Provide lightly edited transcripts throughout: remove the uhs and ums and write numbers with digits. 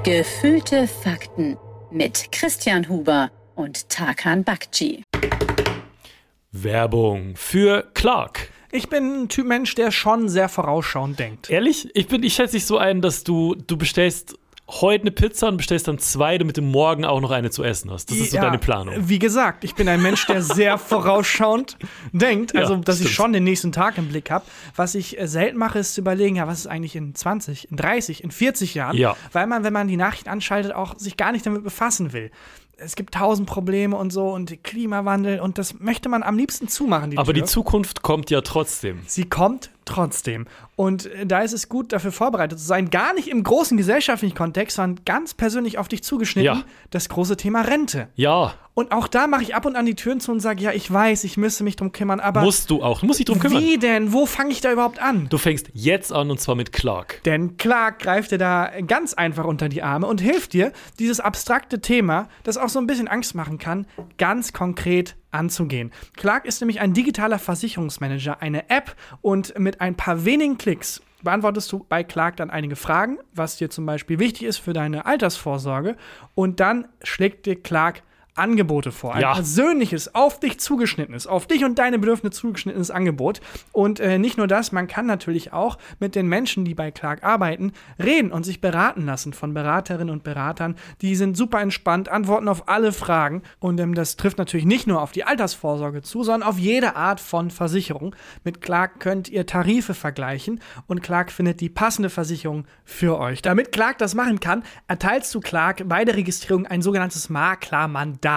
Gefühlte Fakten mit Christian Huber und Tarkan Bakci. Werbung für Clark. Ich bin ein Typ Mensch, der schon sehr vorausschauend denkt. Ehrlich? Ich schätze dich so ein, dass du bestellst heute eine Pizza und bestellst dann 2, damit du morgen auch noch eine zu essen hast. Das ist so deine Planung. Wie gesagt, ich bin ein Mensch, der sehr vorausschauend denkt. Also, dass stimmt. ich schon den nächsten Tag im Blick habe. Was ich selten mache, ist zu überlegen, ja, was ist eigentlich in 20, in 30, in 40 Jahren? Ja. Weil man, wenn man die Nachrichten anschaltet, auch sich gar nicht damit befassen will. Es gibt 1000 Probleme und so und Klimawandel und das möchte man am liebsten zumachen, Aber Tür. die Zukunft kommt ja trotzdem. Sie kommt trotzdem. Und da ist es gut, dafür vorbereitet zu sein. Gar nicht im großen gesellschaftlichen Kontext, sondern ganz persönlich auf dich zugeschnitten. Ja. Das große Thema Rente. Ja, Und auch da mache ich ab und an die Türen zu und sage, ja, ich weiß, ich müsste mich drum kümmern, aber musst du auch. Du musst dich drum kümmern. wie denn? Wo fange ich da überhaupt an? Du fängst jetzt an, und zwar mit Clark. Denn Clark greift dir da ganz einfach unter die Arme und hilft dir, dieses abstrakte Thema, das auch so ein bisschen Angst machen kann, ganz konkret anzugehen. Clark ist nämlich ein digitaler Versicherungsmanager, eine App, und mit ein paar wenigen Klicks beantwortest du bei Clark dann einige Fragen, was dir zum Beispiel wichtig ist für deine Altersvorsorge, und dann schlägt dir Clark Angebote vor. Ein persönliches, auf dich zugeschnittenes, auf dich und deine Bedürfnisse zugeschnittenes Angebot. Und nicht nur das, man kann natürlich auch mit den Menschen, die bei Clark arbeiten, reden und sich beraten lassen von Beraterinnen und Beratern. Die sind super entspannt, antworten auf alle Fragen. Und das trifft natürlich nicht nur auf die Altersvorsorge zu, sondern auf jede Art von Versicherung. Mit Clark könnt ihr Tarife vergleichen und Clark findet die passende Versicherung für euch. Damit Clark das machen kann, erteilst du Clark bei der Registrierung ein sogenanntes Maklermandat.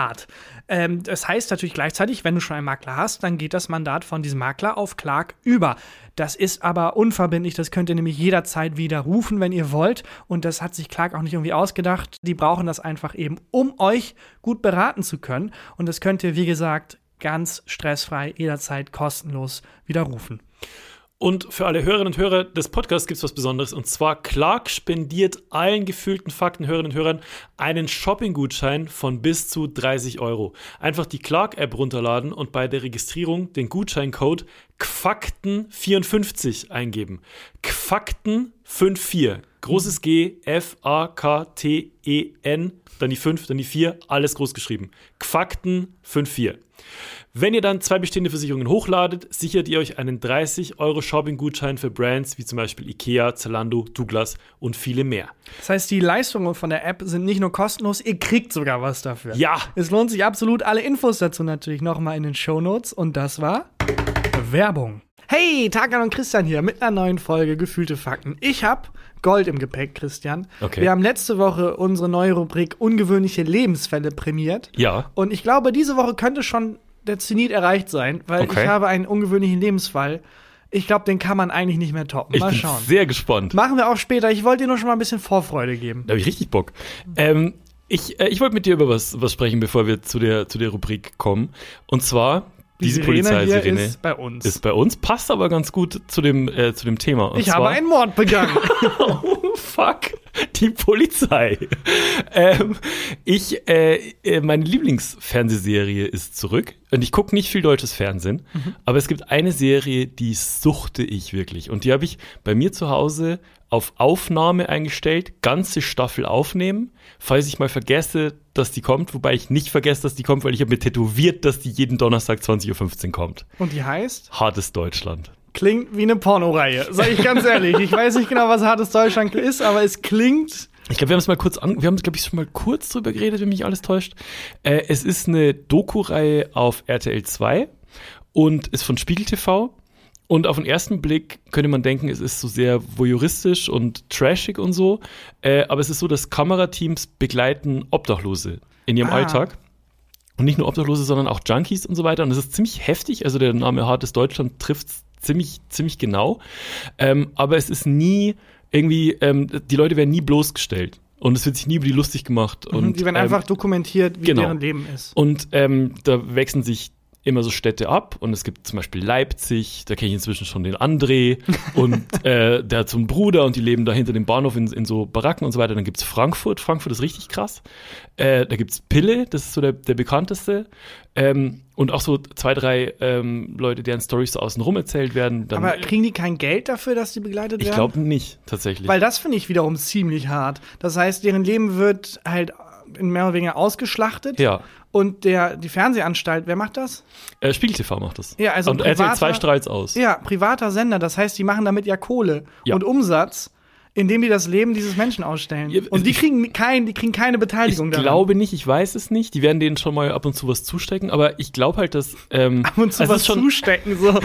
Das heißt natürlich gleichzeitig, wenn du schon einen Makler hast, dann geht das Mandat von diesem Makler auf Clark über. Das ist aber unverbindlich, das könnt ihr nämlich jederzeit widerrufen, wenn ihr wollt. Und das hat sich Clark auch nicht irgendwie ausgedacht. Die brauchen das einfach eben, um euch gut beraten zu können. Und das könnt ihr, wie gesagt, ganz stressfrei, jederzeit kostenlos widerrufen. Und für alle Hörerinnen und Hörer des Podcasts gibt es was Besonderes. Und zwar, Clark spendiert allen gefühlten Fakten-Hörerinnen und Hörern einen Shopping-Gutschein von bis zu 30 €. Einfach die Clark-App runterladen und bei der Registrierung den Gutscheincode GFAKTEN54 eingeben. GFAKTEN54. Großes G, F-A-K-T-E-N, dann die 5, dann die 4, alles groß geschrieben. GFAKTEN54. Wenn ihr dann 2 bestehende Versicherungen hochladet, sichert ihr euch einen 30 € Shopping-Gutschein für Brands wie zum Beispiel Ikea, Zalando, Douglas und viele mehr. Das heißt, die Leistungen von der App sind nicht nur kostenlos, ihr kriegt sogar was dafür. Ja! Es lohnt sich absolut. Alle Infos dazu natürlich nochmal in den Shownotes. Und das war Werbung. Hey, Tarkan und Christian hier mit einer neuen Folge Gefühlte Fakten. Ich habe Gold im Gepäck, Christian. Okay. Wir haben letzte Woche unsere neue Rubrik Ungewöhnliche Lebensfälle prämiert. Ja. Und ich glaube, diese Woche könnte schon der Zenit erreicht sein, weil ich habe einen ungewöhnlichen Lebensfall. Ich glaube, den kann man eigentlich nicht mehr toppen. Mal schauen. Ich bin sehr gespannt. Machen wir auch später. Ich wollte dir nur schon mal ein bisschen Vorfreude geben. Da habe ich richtig Bock. Ich wollte mit dir über was sprechen, bevor wir zu der Rubrik kommen. Und zwar diese Polizeisirene ist bei uns. Ist bei uns, passt aber ganz gut zu dem Thema. Und ich habe einen Mord begangen. Oh, fuck. Die Polizei. Meine Lieblingsfernsehserie ist zurück. Und ich gucke nicht viel deutsches Fernsehen. Aber es gibt eine Serie, die suchte ich wirklich. Und die habe ich bei mir zu Hause auf Aufnahme eingestellt. Ganze Staffel aufnehmen. Falls ich mal vergesse, dass die kommt. Wobei ich nicht vergesse, dass die kommt, weil ich habe mir tätowiert, dass die jeden Donnerstag 20:15 Uhr kommt. Und die heißt? Hartes Deutschland. Klingt wie eine Pornoreihe, sag ich ganz ehrlich. Ich weiß nicht genau, was Hartes Deutschland ist, aber es klingt. Ich glaube, wir haben glaube ich, schon mal kurz drüber geredet, wenn mich alles täuscht. Es ist eine Doku-Reihe auf RTL 2 und ist von Spiegel TV. Und auf den ersten Blick könnte man denken, es ist so sehr voyeuristisch und trashig und so. Aber es ist so, dass Kamerateams begleiten Obdachlose in ihrem Alltag. Und nicht nur Obdachlose, sondern auch Junkies und so weiter. Und es ist ziemlich heftig. Also der Name Hartes Deutschland trifft ziemlich genau. Aber es ist nie irgendwie, die Leute werden nie bloßgestellt. Und es wird sich nie über die lustig gemacht. Und die werden einfach dokumentiert, wie deren Leben ist. Und da wechseln sich immer so Städte ab und es gibt zum Beispiel Leipzig, da kenne ich inzwischen schon den André und der hat so einen Bruder und die leben da hinter dem Bahnhof in so Baracken und so weiter. Dann gibt's Frankfurt ist richtig krass. Da gibt's Pille, das ist so der bekannteste. Und auch so 2, 3 Leute, deren Storys so außenrum erzählt werden. Dann, aber kriegen die kein Geld dafür, dass die begleitet werden? Ich glaube nicht, tatsächlich. Weil das finde ich wiederum ziemlich hart. Das heißt, deren Leben wird halt in mehr oder weniger ausgeschlachtet. Ja. Und die Fernsehanstalt, wer macht das? Spiegel TV macht das. Ja, also und RTL 2 strahlt aus. Ja, privater Sender. Das heißt, die machen damit ja Kohle und Umsatz, indem die das Leben dieses Menschen ausstellen. Ja, und die kriegen keine Beteiligung daran. Ich glaube nicht, ich weiß es nicht. Die werden denen schon mal ab und zu was zustecken, aber ich glaube halt, dass ab und zu was zustecken, so.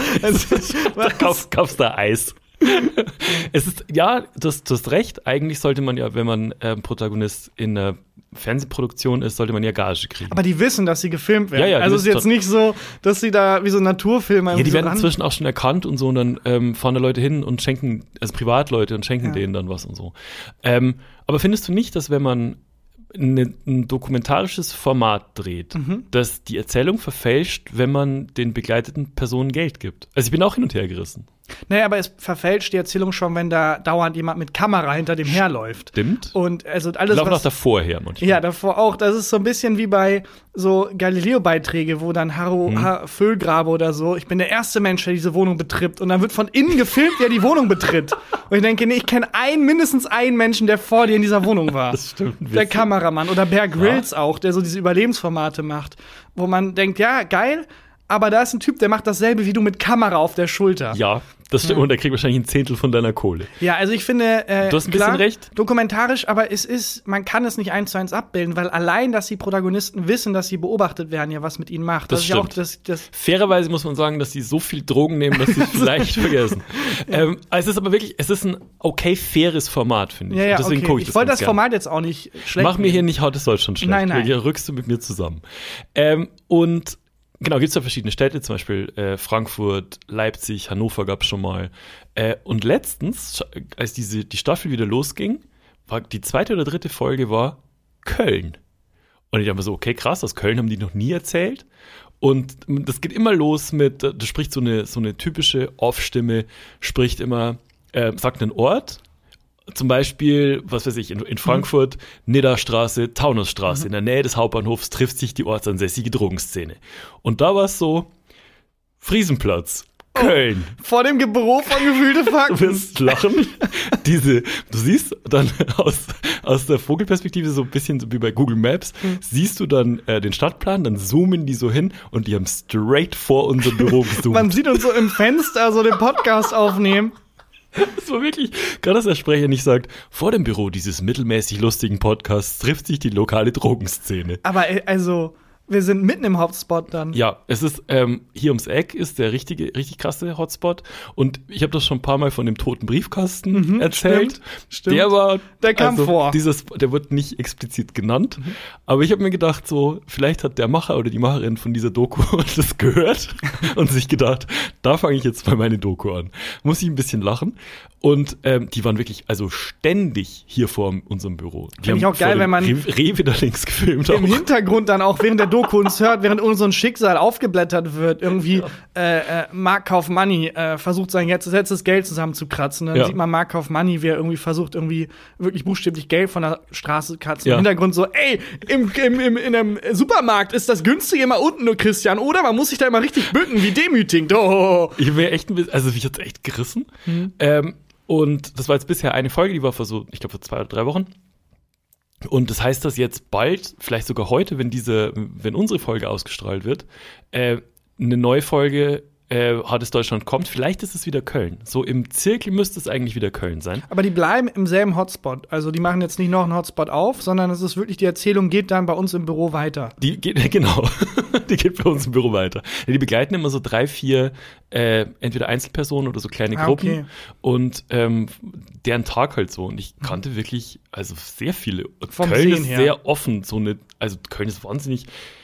Kaufst da Eis. Es ist, ja, du hast recht. Eigentlich sollte man ja, wenn man Protagonist in einer Fernsehproduktion ist, sollte man ja Gage kriegen. Aber die wissen, dass sie gefilmt werden. Ja, also es ist jetzt nicht so, dass sie da wie so Naturfilme. Ja, die werden inzwischen auch schon erkannt und so, und dann fahren da Leute hin und schenken, also Privatleute, und schenken denen dann was und so. Aber findest du nicht, dass wenn man ein dokumentarisches Format dreht, dass die Erzählung verfälscht, wenn man den begleiteten Personen Geld gibt? Also ich bin auch hin und her gerissen. Naja, aber es verfälscht die Erzählung schon, wenn da dauernd jemand mit Kamera hinter dem herläuft. Stimmt. Und also alles, laufen auch davor her manchmal. Ja, davor auch. Das ist so ein bisschen wie bei so Galileo-Beiträge, wo dann Harro Füllgrabe oder so, ich bin der erste Mensch, der diese Wohnung betritt. Und dann wird von innen gefilmt, wer die Wohnung betritt. Und ich denke, nee, ich kenne mindestens einen Menschen, der vor dir in dieser Wohnung war. Das stimmt. Der Kameramann. Oder Bear Grylls auch, der so diese Überlebensformate macht. Wo man denkt, ja, geil, aber da ist ein Typ, der macht dasselbe wie du mit Kamera auf der Schulter. Ja, das stimmt. Und der kriegt wahrscheinlich 1/10 von deiner Kohle. Ja, also ich finde, du hast ein bisschen recht. Dokumentarisch, aber man kann es nicht 1:1 abbilden, weil allein, dass die Protagonisten wissen, dass sie beobachtet werden, ja was mit ihnen macht. Das stimmt. Ja auch das fairerweise muss man sagen, dass sie so viel Drogen nehmen, dass sie es vielleicht vergessen. Es ist aber wirklich, es ist ein okay faires Format, finde ich. Ja, deswegen gucke ich das. Ich wollte das Format jetzt auch nicht schlecht Mach mir hier nicht Haut des Deutschland schlecht. Nein. Hier rückst du mit mir zusammen. Und genau, gibt es ja verschiedene Städte, zum Beispiel Frankfurt, Leipzig, Hannover gab es schon mal. Und letztens, als die Staffel wieder losging, war die 2. oder 3. Folge war Köln. Und ich dachte mir so, okay, krass, aus Köln haben die noch nie erzählt. Und das geht immer los mit, da spricht so eine typische Off-Stimme, spricht immer, sagt einen Ort. Zum Beispiel, was weiß ich, in Frankfurt, Nidderstraße, Taunusstraße. In der Nähe des Hauptbahnhofs trifft sich die ortsansässige Drogenszene. Und da war es so, Friesenplatz, Köln. Vor dem Büro von Gefühlte Fakten. Du wirst lachen. Du siehst dann aus der Vogelperspektive, so ein bisschen so wie bei Google Maps, siehst du dann den Stadtplan, dann zoomen die so hin und die haben straight vor unser Büro gezoomt. Man sieht uns so im Fenster so den Podcast aufnehmen. Das war wirklich, gerade dass der Sprecher nicht sagt, vor dem Büro dieses mittelmäßig lustigen Podcasts trifft sich die lokale Drogenszene. Aber also, wir sind mitten im Hotspot dann. Ja, es ist, hier ums Eck ist der richtig krasse Hotspot. Und ich habe das schon ein paar Mal von dem toten Briefkasten erzählt. Stimmt. Der kam vor. Der wird nicht explizit genannt. Aber ich habe mir gedacht, so, vielleicht hat der Macher oder die Macherin von dieser Doku das gehört und sich gedacht, da fange ich jetzt mal meine Doku an. Muss ich ein bisschen lachen. Und die waren wirklich, also ständig hier vor unserem Büro. Finde ich auch geil, wenn man Rewe da links gefilmt im Hintergrund dann auch während der Doku uns hört, während unser Schicksal aufgeblättert wird, irgendwie Mark Kaufmanni versucht sein letztes Geld zusammenzukratzen. Dann sieht man Mark Kaufmanni, wie er irgendwie versucht, irgendwie wirklich buchstäblich Geld von der Straße zu kratzen. Im Hintergrund so, ey, in einem Supermarkt ist das günstige immer unten, nur Christian, oder? Man muss sich da immer richtig bücken, wie demütigend. Oh. Ich wäre echt ein bisschen, also mich hat's echt gerissen. Und das war jetzt bisher eine Folge, die war vor so, ich glaube, vor 2 oder 3 Wochen. Und das heißt, dass jetzt bald, vielleicht sogar heute, wenn unsere Folge ausgestrahlt wird, eine neue Folge Hartes Deutschland kommt. Vielleicht ist es wieder Köln. So im Zirkel müsste es eigentlich wieder Köln sein. Aber die bleiben im selben Hotspot. Also die machen jetzt nicht noch einen Hotspot auf, sondern es ist wirklich, die Erzählung geht dann bei uns im Büro weiter. Die geht bei uns im Büro weiter. Die begleiten immer so 3, 4 entweder Einzelpersonen oder so kleine Gruppen. Okay. Und deren Tag halt so. Und ich kannte wirklich, also sehr viele. Vom Köln Sehen ist her. sehr offen. Also Köln ist wahnsinnig.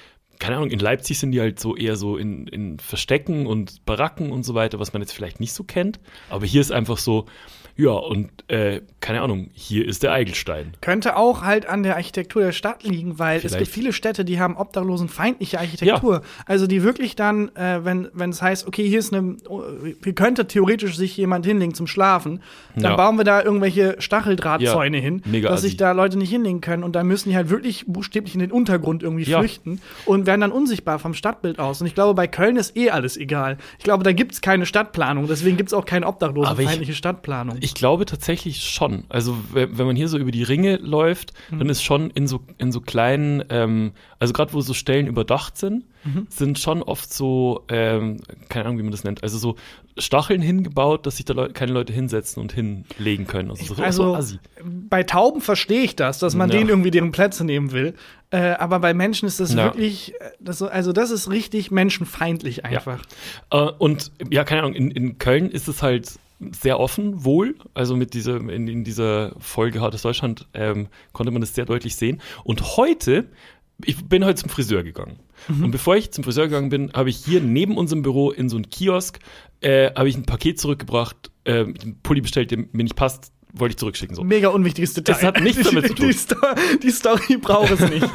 keine Ahnung, in Leipzig sind die halt so eher so in Verstecken und Baracken und so weiter, was man jetzt vielleicht nicht so kennt. Aber hier ist einfach so, ja, und keine Ahnung, hier ist der Eigelstein. Könnte auch halt an der Architektur der Stadt liegen, weil es gibt viele Städte, die haben obdachlosenfeindliche Architektur. Ja. Also die wirklich dann, wenn es heißt, okay, hier könnte theoretisch sich jemand hinlegen zum Schlafen, dann bauen wir da irgendwelche Stacheldrahtzäune hin, dass sich da Leute nicht hinlegen können. Und dann müssen die halt wirklich buchstäblich in den Untergrund irgendwie flüchten und werden dann unsichtbar vom Stadtbild aus. Und ich glaube, bei Köln ist alles egal. Ich glaube, da gibt's keine Stadtplanung, deswegen gibt's auch keine obdachlosenfeindliche Stadtplanung. Ich glaube tatsächlich schon. Also wenn man hier so über die Ringe läuft, dann ist schon in so kleinen, also gerade wo so Stellen überdacht sind, sind schon oft so, keine Ahnung, wie man das nennt, also so Stacheln hingebaut, dass sich da keine Leute hinsetzen und hinlegen können. Also assi. Bei Tauben verstehe ich das, dass man denen irgendwie deren Plätze nehmen will. Aber bei Menschen ist das wirklich, das ist richtig menschenfeindlich einfach. Ja. Und ja, keine Ahnung, in Köln ist es halt sehr offen, wohl. Also in dieser Folge Hartes Deutschland konnte man das sehr deutlich sehen. Und heute, ich bin heute zum Friseur gegangen. Und bevor ich zum Friseur gegangen bin, habe ich hier neben unserem Büro in so einem Kiosk, habe ich ein Paket zurückgebracht, einen Pulli bestellt, der mir nicht passt, wollte ich zurückschicken. So. Mega unwichtiges Detail. Das hat nichts damit zu tun. Die Story braucht es nicht.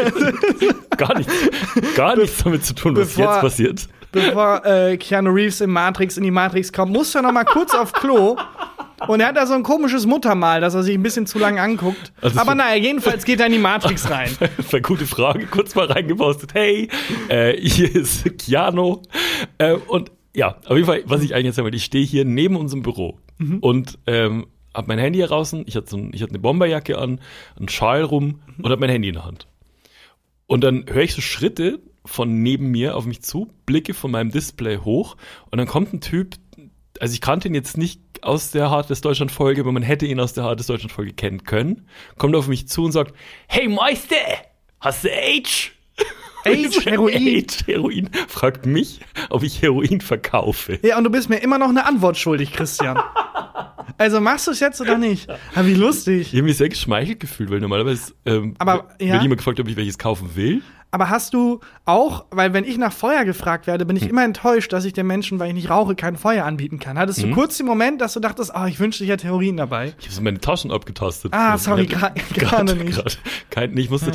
Gar nichts damit zu tun, was jetzt passiert. Bevor Keanu Reeves in die Matrix kommt, muss er noch mal kurz auf Klo. Und er hat da so ein komisches Muttermal, dass er sich ein bisschen zu lange anguckt. Also aber naja, jedenfalls geht er in die Matrix rein. Das war eine gute Frage. Kurz mal reingepostet. Hey, hier ist Keanu. Und ja, auf jeden Fall, was ich eigentlich sagen wollte, ich stehe hier neben unserem Büro und hab mein Handy hier draußen. Ich hatte eine Bomberjacke an, einen Schal rum und hab mein Handy in der Hand. Und dann höre ich so Schritte von neben mir auf mich zu, blicke von meinem Display hoch und dann kommt ein Typ, also ich kannte ihn jetzt nicht aus der Hartes Deutschland-Folge, aber man hätte ihn aus der Hartes Deutschland-Folge kennen können, kommt auf mich zu und sagt, hey Meister, hast du Age? Heroin. Fragt mich, ob ich Heroin verkaufe. Ja, und du bist mir immer noch eine Antwort schuldig, Christian. Also machst du es jetzt oder nicht? Aber wie lustig. Ich habe mich sehr geschmeichelt gefühlt, weil normalerweise wird jemand gefragt, ob ich welches kaufen will. Aber hast du auch, weil wenn ich nach Feuer gefragt werde, bin ich immer enttäuscht, dass ich den Menschen, weil ich nicht rauche, kein Feuer anbieten kann. Hattest du kurz den Moment, dass du dachtest, ich wünschte, ich hätte Heroin dabei? Ich habe so meine Taschen abgetastet. Sorry, gerade nicht. Ich musste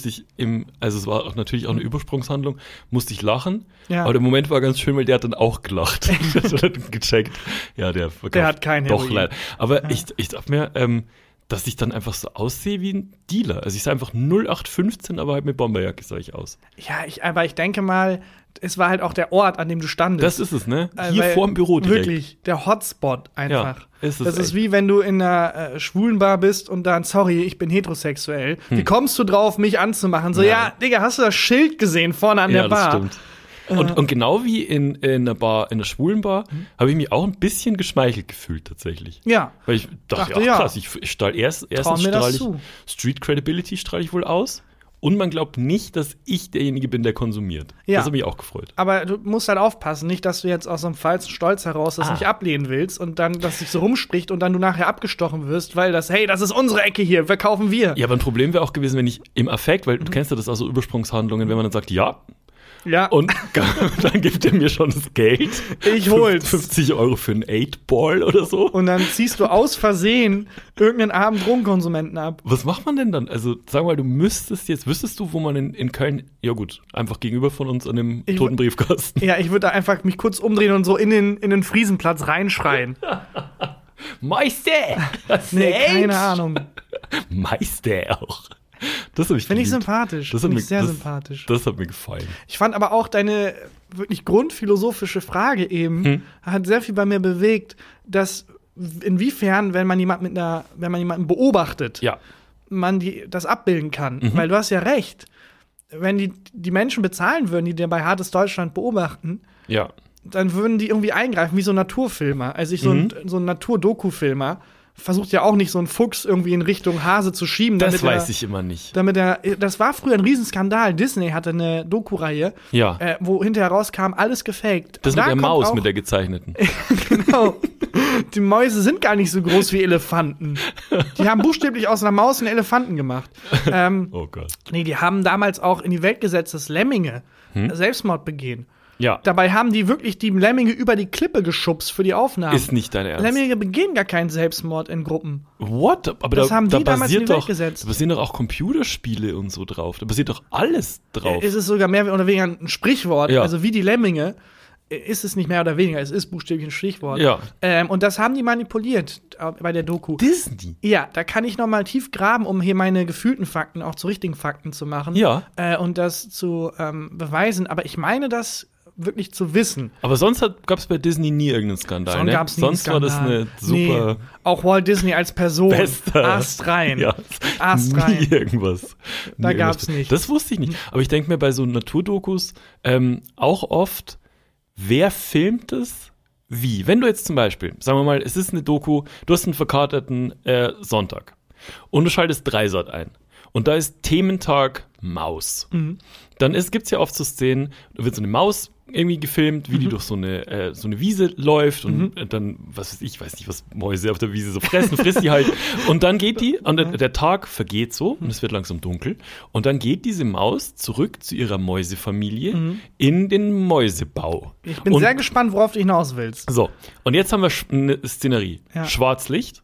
also es war auch natürlich auch eine Übersprungshandlung, musste ich lachen. Ja. Aber der Moment war ganz schön, weil der hat dann auch gelacht. Der hat gecheckt. Ja, der hat kein Heroin. Doch, leider. Aber ich dachte mir, dass ich dann einfach so aussehe wie ein Dealer. Also ich sah einfach 0815, aber halt mit Bomberjacke sah ich aus. Ja, aber ich denke mal, es war halt auch der Ort, an dem du standest. Das ist es, ne? Hier vorm Büro direkt. Wirklich, der Hotspot einfach. Ja, ist es das ist wie wenn du in einer Schwulenbar bist und dann, sorry, ich bin heterosexuell. Wie kommst du drauf, mich anzumachen? So, ja, Digga, hast du das Schild gesehen vorne an der Bar? Ja, das stimmt. Und genau wie in einer Bar, in einer Schwulenbar, habe ich mich auch ein bisschen geschmeichelt gefühlt tatsächlich. Ja. Weil ich dachte krass, ich strahle erstens strahle ich Street Credibility strahle ich wohl aus. Und man glaubt nicht, dass ich derjenige bin, der konsumiert. Ja. Das hat mich auch gefreut. Aber du musst halt aufpassen, nicht, dass du jetzt aus so einem falschen Stolz heraus das nicht ablehnen willst und dann, dass sich so rumspricht und dann du nachher abgestochen wirst, weil das ist unsere Ecke hier, verkaufen wir. Ja, aber ein Problem wäre auch gewesen, wenn ich im Affekt, weil du kennst ja das auch so Übersprungshandlungen, wenn man dann sagt, ja. Und dann gibt er mir schon das Geld. Ich hol's. 50 € für einen 8-Ball oder so. Und dann ziehst du aus Versehen irgendeinen armen Drogenkonsumenten ab. Was macht man denn dann? Also sag mal, wüsstest du, wo man in Köln, ja gut, einfach gegenüber von uns an dem toten Briefkasten. Ja, ich würde da einfach mich kurz umdrehen und so in den Friesenplatz reinschreien. Meister! Nee, keine Ahnung. Meister auch. Das habe ich Finde ich sympathisch. Sympathisch. Das hat mir gefallen. Ich fand aber auch deine wirklich grundphilosophische Frage eben hat sehr viel bei mir bewegt, dass inwiefern, wenn man jemanden beobachtet, man das abbilden kann. Weil du hast ja recht. Wenn die Menschen bezahlen würden, die dir bei Hartes Deutschland beobachten, dann würden die irgendwie eingreifen, wie so Naturfilmer. Also so ein Naturdoku-Filmer versucht ja auch nicht so einen Fuchs irgendwie in Richtung Hase zu schieben. Das weiß ich immer nicht. Das war früher ein Riesenskandal. Disney hatte eine Doku-Reihe, wo hinterher rauskam, alles gefaked. Das mit der Maus, mit der gezeichneten. Genau. Die Mäuse sind gar nicht so groß wie Elefanten. Die haben buchstäblich aus einer Maus einen Elefanten gemacht. Oh Gott. Nee, die haben damals auch in die Welt gesetzt, dass Lemminge Selbstmord begehen. Ja. Dabei haben die wirklich die Lemminge über die Klippe geschubst für die Aufnahmen. Ist nicht dein Ernst. Lemminge begehen gar keinen Selbstmord in Gruppen. What? Aber Das haben die da damals in die Welt doch, gesetzt. Da basieren doch auch Computerspiele und so drauf. Da basiert doch alles drauf. Es ist sogar mehr oder weniger ein Sprichwort. Ja. Also wie die Lemminge ist es nicht mehr oder weniger. Es ist buchstäblich ein Stichwort. Ja. Und das haben die manipuliert bei der Doku. Disney? Ja, da kann ich noch mal tief graben, um hier meine gefühlten Fakten auch zu richtigen Fakten zu machen. Ja. Und das zu beweisen. Aber ich meine das wirklich zu wissen. Aber sonst gab es bei Disney nie irgendeinen Skandal, ne? Gab's nie Sonst einen war das Skandal. eine super auch Walt Disney als Person. Bester. Astrein. Ja, Astrein. nie irgendwas. Da Nie gab's irgendwas. nicht. Das wusste ich nicht. Aber ich denke mir bei so Naturdokus auch oft, wer filmt es wie? Wenn du jetzt zum Beispiel, sagen wir mal, es ist eine Doku, du hast einen verkaterten Sonntag und du schaltest Dreisat ein und da ist Thementag Maus. Dann gibt's ja oft so Szenen, da wird so eine Maus irgendwie gefilmt, wie die durch so eine Wiese läuft und dann, was weiß ich, was Mäuse auf der Wiese so fressen, frisst die halt. Und dann geht die, und der Tag vergeht so und es wird langsam dunkel. Und dann geht diese Maus zurück zu ihrer Mäusefamilie in den Mäusebau. Ich bin sehr gespannt, worauf du hinaus willst. So, und jetzt haben wir eine Szenerie. Ja. Schwarzlicht.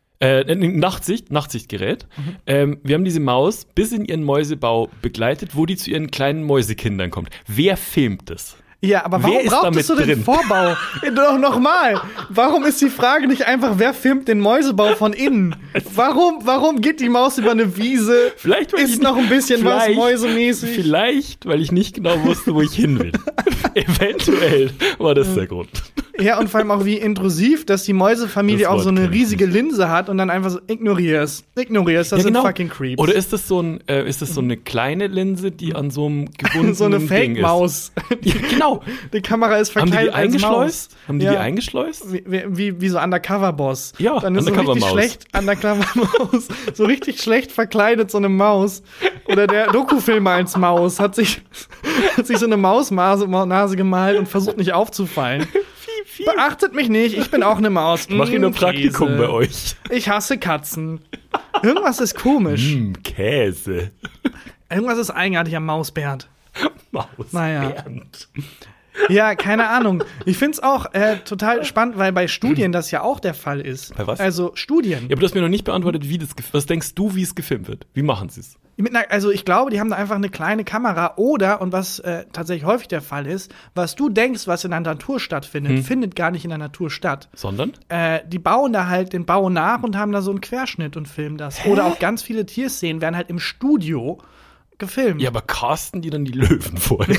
Nachtsichtgerät. Wir haben diese Maus bis in ihren Mäusebau begleitet, wo die zu ihren kleinen Mäusekindern kommt. Wer filmt das? Ja, aber warum Wer ist brauchtest du damit den drin? Vorbau? Doch, nochmal. Warum ist die Frage nicht einfach, wer filmt den Mäusebau von innen? Warum geht die Maus über eine Wiese? Vielleicht, weil ist ich noch ein bisschen was vielleicht- mäusemäßig. Vielleicht, weil ich nicht genau wusste, wo ich hin will. Eventuell war das der Grund. Ja, und vor allem auch wie intrusiv, dass die Mäusefamilie Das auch Wort so eine kenn ich riesige Linse hat und dann einfach so ignorierst, das sind fucking Creeps. Oder ist das so eine kleine Linse, die an so einem gebundenen so eine Ding ist? Fake-Maus. Ja, genau. Die Kamera ist Haben die verkleidet die als Maus. eingeschleust? Haben die Ja. die eingeschleust? Wie so Undercover-Boss. Ja, dann ist so richtig Undercover-Maus. schlecht Undercover-Maus. So richtig schlecht verkleidet, so eine Maus. Oder der Dokufilmer als Maus hat sich so eine Mausnase gemalt und versucht nicht aufzufallen. Beachtet mich nicht, ich bin auch eine Maus. Ich mache hier nur Käse. Praktikum bei euch. Ich hasse Katzen. Irgendwas ist komisch. Käse. Irgendwas ist eigenartig am Mausbärt. Maus. Naja. Bernd. Ja, keine Ahnung. Ich find's auch total spannend, weil bei Studien das ja auch der Fall ist. Bei was? Also Studien. Ja, aber du hast mir noch nicht beantwortet, was denkst du, wie es gefilmt wird? Wie machen sie es? Also ich glaube, die haben da einfach eine kleine Kamera oder, und was tatsächlich häufig der Fall ist, was du denkst, was in der Natur stattfindet, findet gar nicht in der Natur statt. Sondern? Die bauen da halt den Bau nach und haben da so einen Querschnitt und filmen das. Oder auch ganz viele Tierszenen werden halt im Studio gefilmt. Ja, aber casten die dann die Löwen vorher?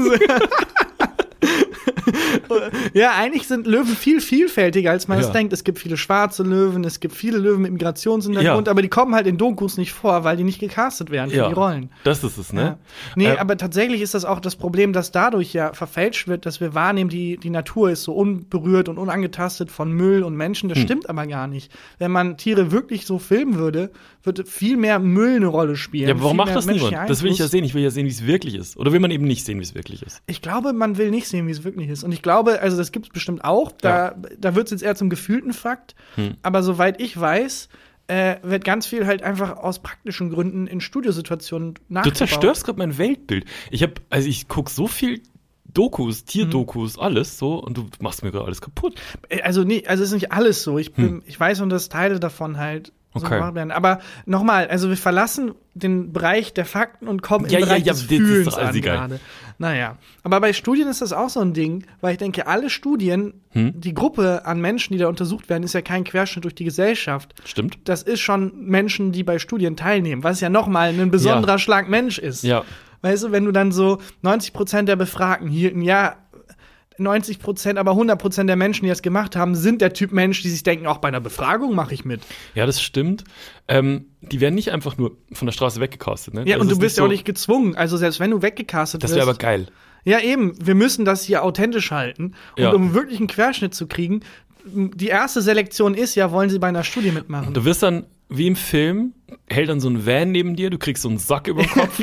Ja, eigentlich sind Löwen viel vielfältiger, als man es Ja. denkt. Es gibt viele schwarze Löwen, es gibt viele Löwen mit Migrationshintergrund, Ja. aber die kommen halt in Dokus nicht vor, weil die nicht gecastet werden für die Rollen. Das ist es, ne? Ja. Nee, aber tatsächlich ist das auch das Problem, dass dadurch ja verfälscht wird, dass wir wahrnehmen, die Natur ist so unberührt und unangetastet von Müll und Menschen. Das stimmt aber gar nicht. Wenn man Tiere wirklich so filmen würde, würde viel mehr Müll eine Rolle spielen. Ja, aber warum viel macht mehr das niemand? menschlicher Das will ich ja Einfluss. sehen. Ich will ja sehen, wie es wirklich ist. Oder will man eben nicht sehen, wie es wirklich ist? Ich glaube, man will nicht sehen, wie es wirklich ist. Und ich glaube, also das gibt es bestimmt auch. Da wird es jetzt eher zum gefühlten Fakt. Aber soweit ich weiß, wird ganz viel halt einfach aus praktischen Gründen in Studiosituationen Du nachgebaut. zerstörst gerade mein Weltbild. Ich gucke so viel Dokus, Tierdokus, alles so, und du machst mir gerade alles kaputt. Also es ist nicht alles so. Ich weiß nur, dass Teile davon halt so Okay. gemacht werden. Aber nochmal, also wir verlassen den Bereich der Fakten und kommen Ja, in den Bereich ja, des das ist Fühlens doch alles an egal. gerade. Naja, aber bei Studien ist das auch so ein Ding, weil ich denke, alle Studien, die Gruppe an Menschen, die da untersucht werden, ist ja kein Querschnitt durch die Gesellschaft. Stimmt? Das ist schon Menschen, die bei Studien teilnehmen, was ja nochmal ein besonderer Schlag Mensch ist. Ja. Weißt du, wenn du dann so 90% der Befragten hielten, ja, 90%, aber 100% der Menschen, die das gemacht haben, sind der Typ Mensch, die sich denken, auch bei einer Befragung mache ich mit. Ja, das stimmt. Die werden nicht einfach nur von der Straße weggecastet, ne? Ja, Das und du ist bist ja so, auch nicht gezwungen. Also selbst wenn du weggecastet Das wirst. wäre aber geil. Ja, eben. Wir müssen das hier authentisch halten. Und Ja. um wirklich einen Querschnitt zu kriegen, die erste Selektion ist ja, wollen sie bei einer Studie mitmachen. Du wirst dann, wie im Film, hält dann so ein Van neben dir, du kriegst so einen Sack über den Kopf,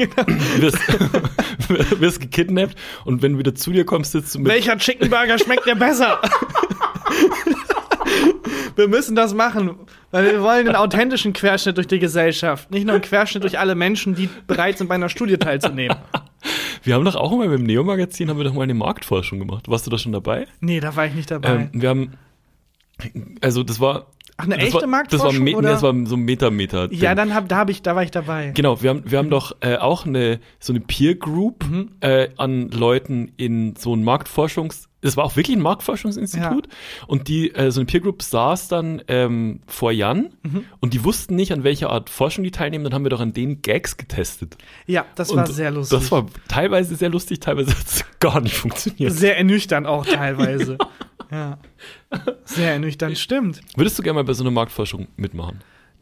wirst gekidnappt, und wenn du wieder zu dir kommst, sitzt du mit. Welcher Chicken Burger schmeckt dir besser? Wir müssen das machen. Weil wir wollen einen authentischen Querschnitt durch die Gesellschaft. Nicht nur einen Querschnitt durch alle Menschen, die bereit sind, bei einer Studie teilzunehmen. Wir haben doch auch mal mit dem Neo-Magazin haben wir doch mal eine Marktforschung gemacht. Warst du da schon dabei? Nee, da war ich nicht dabei. Wir haben, also das war Ach, eine echte Marktforschung? Nee, das war so ein Meta-Ding. Ja, da war ich dabei. Genau, wir haben doch auch so eine Peer-Group an Leuten in so ein das war auch wirklich ein Marktforschungsinstitut. Ja. Und so eine Peer-Group saß dann vor Jan und die wussten nicht, an welcher Art Forschung die teilnehmen. Dann haben wir doch an denen Gags getestet. Ja, das war sehr lustig. Das war teilweise sehr lustig, teilweise hat es gar nicht funktioniert. Sehr ernüchternd auch teilweise. Ja. Sehr ernüchternd, stimmt. Würdest du gerne mal bei so einer Marktforschung mitmachen?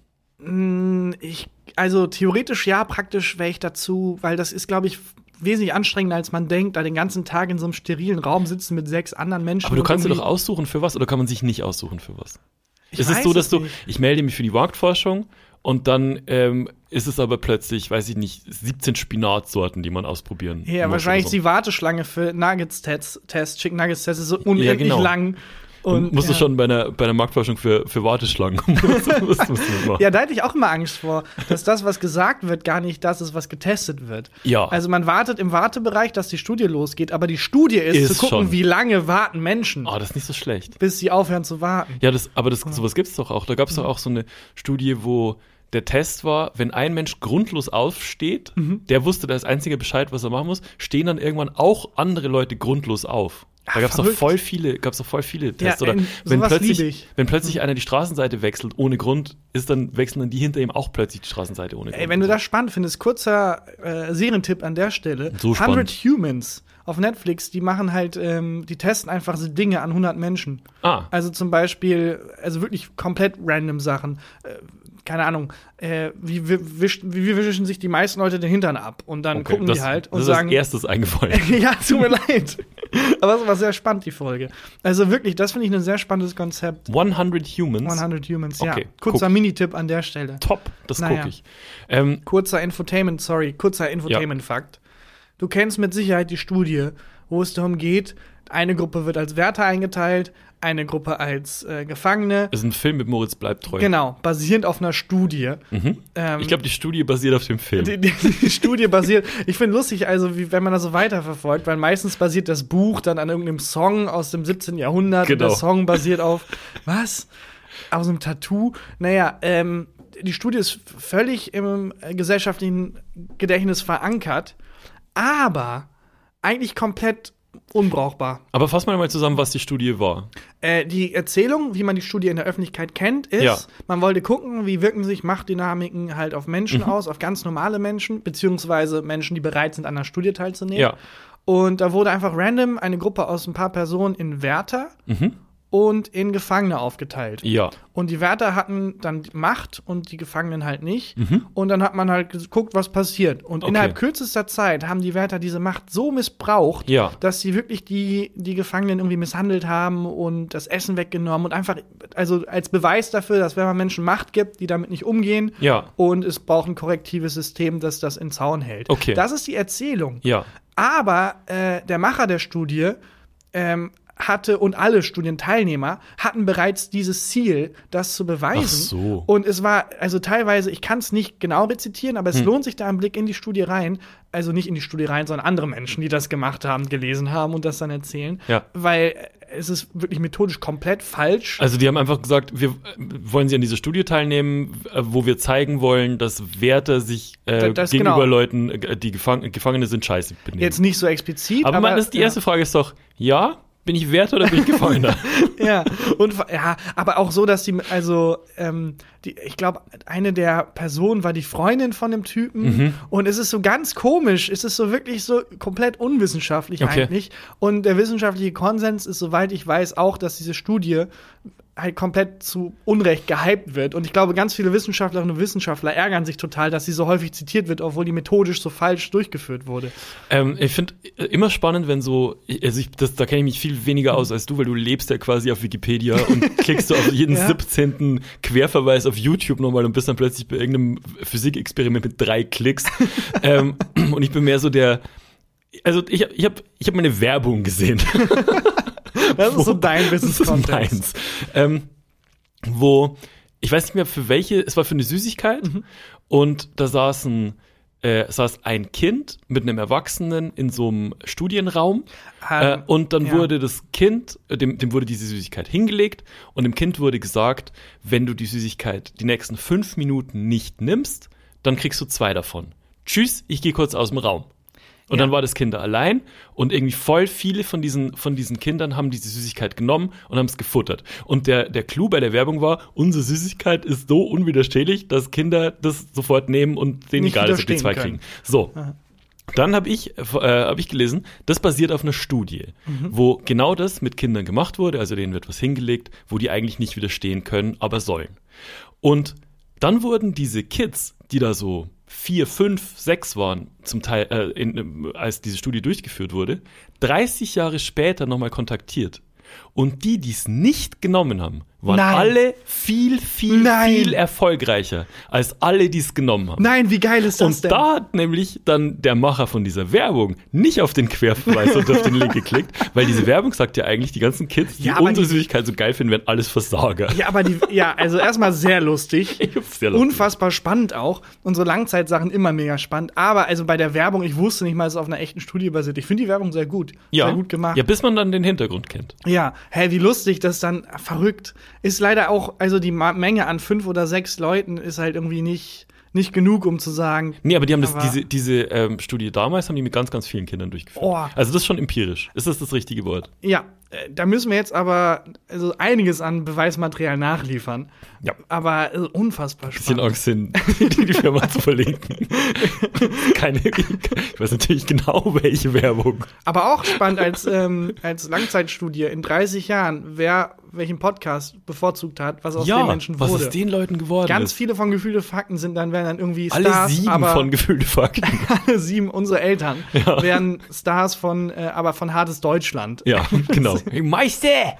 Also theoretisch ja, praktisch wäre ich dazu, weil das ist, glaube ich, wesentlich anstrengender, als man denkt, da den ganzen Tag in so einem sterilen Raum sitzen mit 6 anderen Menschen. Aber du kannst dir doch aussuchen für was, oder kann man sich nicht aussuchen für was? Ist es so, dass ich melde mich für die Marktforschung und dann ist es aber plötzlich, weiß ich nicht, 17 Spinatsorten, die man ausprobieren muss. Ja, wahrscheinlich so. Die Warteschlange für Nuggets-Tests, Chicken Nuggets-Tests ist so unendlich lang. Und musst du schon bei einer Marktforschung für Warteschlangen. Ja, da hätte ich auch immer Angst vor, dass das, was gesagt wird, gar nicht das ist, was getestet wird. Ja. Also man wartet im Wartebereich, dass die Studie losgeht, aber die Studie ist zu gucken, schon. Wie lange warten Menschen. Das ist nicht so schlecht. Bis sie aufhören zu warten. Ja, sowas gibt's doch auch. Da gab's doch auch so eine Studie, wo der Test war, wenn ein Mensch grundlos aufsteht, der wusste das einzige Bescheid, was er machen muss, stehen dann irgendwann auch andere Leute grundlos auf. Da gab's doch voll viele Tests. Ja, oder wenn plötzlich einer die Straßenseite wechselt ohne Grund, wechseln dann die hinter ihm auch plötzlich die Straßenseite ohne Grund. Wenn du das spannend findest, kurzer Serientipp an der Stelle. So 100 Humans auf Netflix, die machen halt, die testen einfach so Dinge an 100 Menschen. Also zum Beispiel, also wirklich komplett random Sachen. Keine Ahnung, wie wischen sich die meisten Leute den Hintern ab? Und dann gucken die halt und sagen. Das ist als erstes eingefallen. Ja, tut mir leid. Aber es war sehr spannend, die Folge. Also wirklich, das finde ich ein sehr spannendes Konzept. 100 Humans? 100 Humans, ja. Kurzer Minitipp an der Stelle. Top, das gucke ich. Kurzer Infotainment-Fakt. Du kennst mit Sicherheit die Studie, wo es darum geht, eine Gruppe wird als Wärter eingeteilt, eine Gruppe als Gefangene. Das ist ein Film mit Moritz bleibt treu. Genau, basierend auf einer Studie. Ich glaube, die Studie basiert auf dem Film. Die Studie basiert, ich finde lustig, also wenn man das so weiterverfolgt, weil meistens basiert das Buch dann an irgendeinem Song aus dem 17. Jahrhundert. Genau. Und der Song basiert auf, was? Aus einem Tattoo? Naja, die Studie ist völlig im gesellschaftlichen Gedächtnis verankert, aber eigentlich komplett unbrauchbar. Aber fass mal zusammen, was die Studie war. Die Erzählung, wie man die Studie in der Öffentlichkeit kennt, ist, man wollte gucken, wie wirken sich Machtdynamiken halt auf Menschen aus, auf ganz normale Menschen, beziehungsweise Menschen, die bereit sind, an einer Studie teilzunehmen. Ja. Und da wurde einfach random eine Gruppe aus ein paar Personen in Wärter und in Gefangene aufgeteilt. Ja. Und die Wärter hatten dann Macht und die Gefangenen halt nicht. Und dann hat man halt geguckt, was passiert. Und innerhalb kürzester Zeit haben die Wärter diese Macht so missbraucht, dass sie wirklich die Gefangenen irgendwie misshandelt haben und das Essen weggenommen und einfach, also als Beweis dafür, dass wenn man Menschen Macht gibt, die damit nicht umgehen und es braucht ein korrektives System, das das in Zaun hält. Okay. Das ist die Erzählung. Ja. Aber der Macher der Studie hatte und alle Studienteilnehmer hatten bereits dieses Ziel, das zu beweisen. Ach so. Und es war, also teilweise, ich kann es nicht genau rezitieren, aber es lohnt sich da ein Blick in die Studie rein, also nicht in die Studie rein, sondern andere Menschen, die das gemacht haben, gelesen haben und das dann erzählen. Ja. Weil es ist wirklich methodisch komplett falsch. Also die haben einfach gesagt, wollen Sie an dieser Studie teilnehmen, wo wir zeigen wollen, dass Wärter sich gegenüber Leuten, die Gefangene sind, scheiße benehmen. Jetzt nicht so explizit. Aber die erste Frage ist doch, bin ich Wärter oder bin ich Gefangener? Aber auch so, dass ich glaube, eine der Personen war die Freundin von dem Typen und es ist so ganz komisch, es ist so wirklich so komplett unwissenschaftlich eigentlich und der wissenschaftliche Konsens ist, soweit ich weiß, auch, dass diese Studie halt komplett zu Unrecht gehypt wird. Und ich glaube, ganz viele Wissenschaftlerinnen und Wissenschaftler ärgern sich total, dass sie so häufig zitiert wird, obwohl die methodisch so falsch durchgeführt wurde. Ich finde immer spannend, wenn da kenne ich mich viel weniger aus als du, weil du lebst ja quasi auf Wikipedia und klickst so auf jeden 17. Querverweis auf YouTube nochmal und bist dann plötzlich bei irgendeinem Physikexperiment mit 3 Klicks. Und ich bin mehr so ich hab meine Werbung gesehen. Das ist so dein Business-Kontext. Wo ich weiß nicht mehr für welche, es war für eine Süßigkeit und da saß ein Kind mit einem Erwachsenen in so einem Studienraum und dann wurde das Kind, dem wurde diese Süßigkeit hingelegt und dem Kind wurde gesagt, wenn du die Süßigkeit die nächsten 5 Minuten nicht nimmst, dann kriegst du 2 davon. Tschüss, ich gehe kurz aus dem Raum. Und dann war das Kind da allein und irgendwie voll viele von diesen Kindern haben diese Süßigkeit genommen und haben es gefuttert. Und der Clou bei der Werbung war, unsere Süßigkeit ist so unwiderstehlich, dass Kinder das sofort nehmen und denen egal ist, ob die 2 kriegen. So. Aha. Dann habe ich gelesen, das basiert auf einer Studie, wo genau das mit Kindern gemacht wurde, also denen wird was hingelegt, wo die eigentlich nicht widerstehen können, aber sollen. Und dann wurden diese Kids, die da so 4, 5, 6 waren, zum Teil, als diese Studie durchgeführt wurde, 30 Jahre später nochmal kontaktiert. Und die es nicht genommen haben, waren alle viel erfolgreicher als alle, die es genommen haben. Nein, wie geil ist das denn? Und da hat nämlich dann der Macher von dieser Werbung nicht auf den Querverweis und auf den Link geklickt, weil diese Werbung sagt ja eigentlich, die ganzen Kids, die unsere Süßigkeit so geil finden, werden alles Versager. Ja, aber also erstmal sehr lustig. Unfassbar spannend auch. Unsere Langzeitsachen immer mega spannend. Aber also bei der Werbung, ich wusste nicht mal, dass es auf einer echten Studie basiert. Ich finde die Werbung sehr gut. Sehr gut gemacht. Ja, bis man dann den Hintergrund kennt. Ja, wie lustig, das dann verrückt. Ist leider auch, also die Menge an 5 oder 6 Leuten ist halt irgendwie nicht genug, um zu sagen. Nee, aber die haben diese Studie damals haben die mit ganz, ganz vielen Kindern durchgeführt. Also das ist schon empirisch. Ist das richtige Wort? Ja, da müssen wir jetzt aber einiges an Beweismaterial nachliefern. Ja. Aber unfassbar spannend. Bisschen Angst, die Firma zu verlinken. Ich weiß natürlich genau, welche Werbung. Aber auch spannend als Langzeitstudie in 30 Jahren, wer welchen Podcast bevorzugt hat, was aus den Menschen wurde. Was aus den Leuten geworden Ganz ist. viele von Gefühlte Fakten werden dann irgendwie alle Stars. 7 von Gefühlte Fakten. Alle 7, unsere Eltern, wären Stars von Hartes Deutschland. Ja, genau. Meister!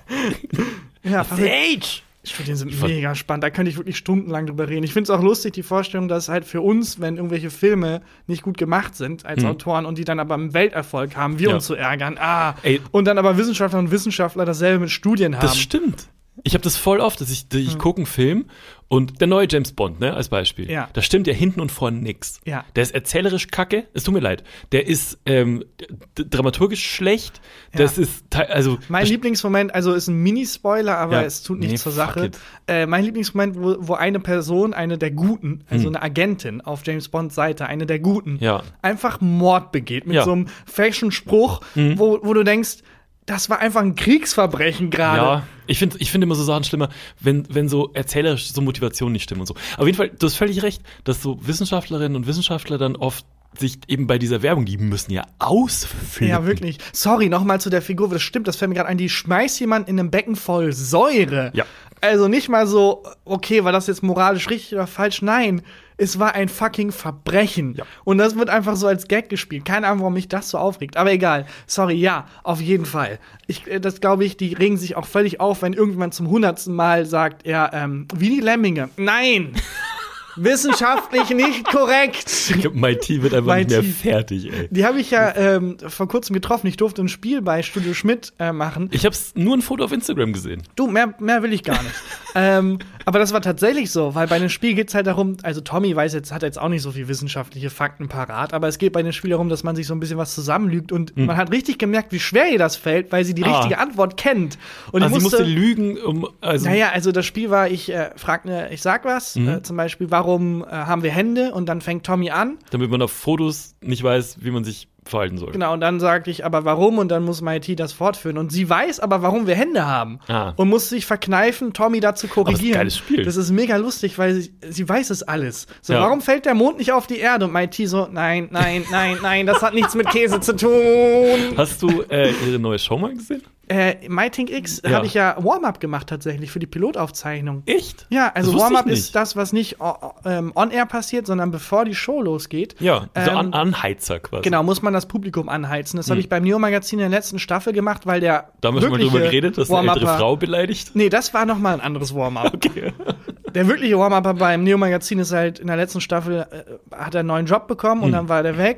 Ja, Age! Studien sind mega spannend, da könnte ich wirklich stundenlang drüber reden. Ich finde es auch lustig, die Vorstellung, dass halt für uns, wenn irgendwelche Filme nicht gut gemacht sind als Autoren und die dann aber einen Welterfolg haben, wir uns zu ärgern. Und dann aber Wissenschaftlerinnen und Wissenschaftler dasselbe mit Studien haben. Das stimmt. Ich habe das voll oft, dass ich gucke einen Film und der neue James Bond, ne, als Beispiel. Ja. Da stimmt ja hinten und vorne nix. Ja. Der ist erzählerisch kacke, es tut mir leid. Der ist dramaturgisch schlecht. Das ist, mein Lieblingsmoment, also ist ein Mini-Spoiler, aber es tut nichts zur Sache. Mein Lieblingsmoment, wo eine Person, eine der Guten, also eine Agentin auf James Bonds Seite, eine der Guten, einfach Mord begeht mit so einem frischen Spruch, wo du denkst, das war einfach ein Kriegsverbrechen gerade. Ja, ich finde immer so Sachen schlimmer, wenn so erzählerisch so Motivationen nicht stimmen und so. Auf jeden Fall, du hast völlig recht, dass so Wissenschaftlerinnen und Wissenschaftler dann oft sich eben bei dieser Werbung, die müssen ja ausflippen. Ja, wirklich. Sorry, nochmal zu der Figur, das stimmt, das fällt mir gerade ein, die schmeißt jemand in einem Becken voll Säure. Ja. Also nicht mal so, okay, war das jetzt moralisch richtig oder falsch? Nein, es war ein fucking Verbrechen. Ja. Und das wird einfach so als Gag gespielt. Keine Ahnung, warum mich das so aufregt. Aber egal. Sorry, ja, auf jeden Fall. Das glaube ich, die regen sich auch völlig auf, wenn irgendjemand zum 100. Mal sagt, wie die Lemminge. Nein! Wissenschaftlich nicht korrekt. Ich glaube, MIT wird einfach nicht mehr fertig, ey. Die habe ich ja vor kurzem getroffen. Ich durfte ein Spiel bei Studio Schmidt machen. Ich habe nur ein Foto auf Instagram gesehen. Du, mehr will ich gar nicht. Aber das war tatsächlich so, weil bei einem Spiel geht es halt darum, also Tommy hat jetzt auch nicht so viel wissenschaftliche Fakten parat, aber es geht bei dem Spiel darum, dass man sich so ein bisschen was zusammenlügt und man hat richtig gemerkt, wie schwer ihr das fällt, weil sie die richtige Antwort kennt. Und sie musste lügen, Naja, also das Spiel war, ich sag was, zum Beispiel, warum haben wir Hände? Und dann fängt Tommy an. Damit man auf Fotos nicht weiß, wie man sich verhalten soll. Genau, und dann sagte ich, aber warum? Und dann muss MIT das fortführen. Und sie weiß aber, warum wir Hände haben. Und muss sich verkneifen, Tommy dazu korrigieren. Aber das ist ein geiles Spiel. Das ist mega lustig, weil sie weiß es alles. So, warum fällt der Mond nicht auf die Erde? Und MIT so, nein, das hat nichts mit Käse zu tun. Hast du ihre neue Show mal gesehen? MyThinkX habe ich ja Warm-Up gemacht tatsächlich für die Pilotaufzeichnung. Echt? Ja, also Warm-Up ist das, was nicht on-air passiert, sondern bevor die Show losgeht. Ja, so Anheizer quasi. Genau, muss man das Publikum anheizen. Das habe ich beim Neo-Magazin in der letzten Staffel gemacht, weil der Da haben wir schon mal drüber geredet, dass eine ältere Frau beleidigt? Nee, das war noch mal ein anderes Warm-Up. Okay. Der wirkliche Warm-Upper beim Neo-Magazin ist halt in der letzten Staffel, hat er einen neuen Job bekommen und dann war der weg.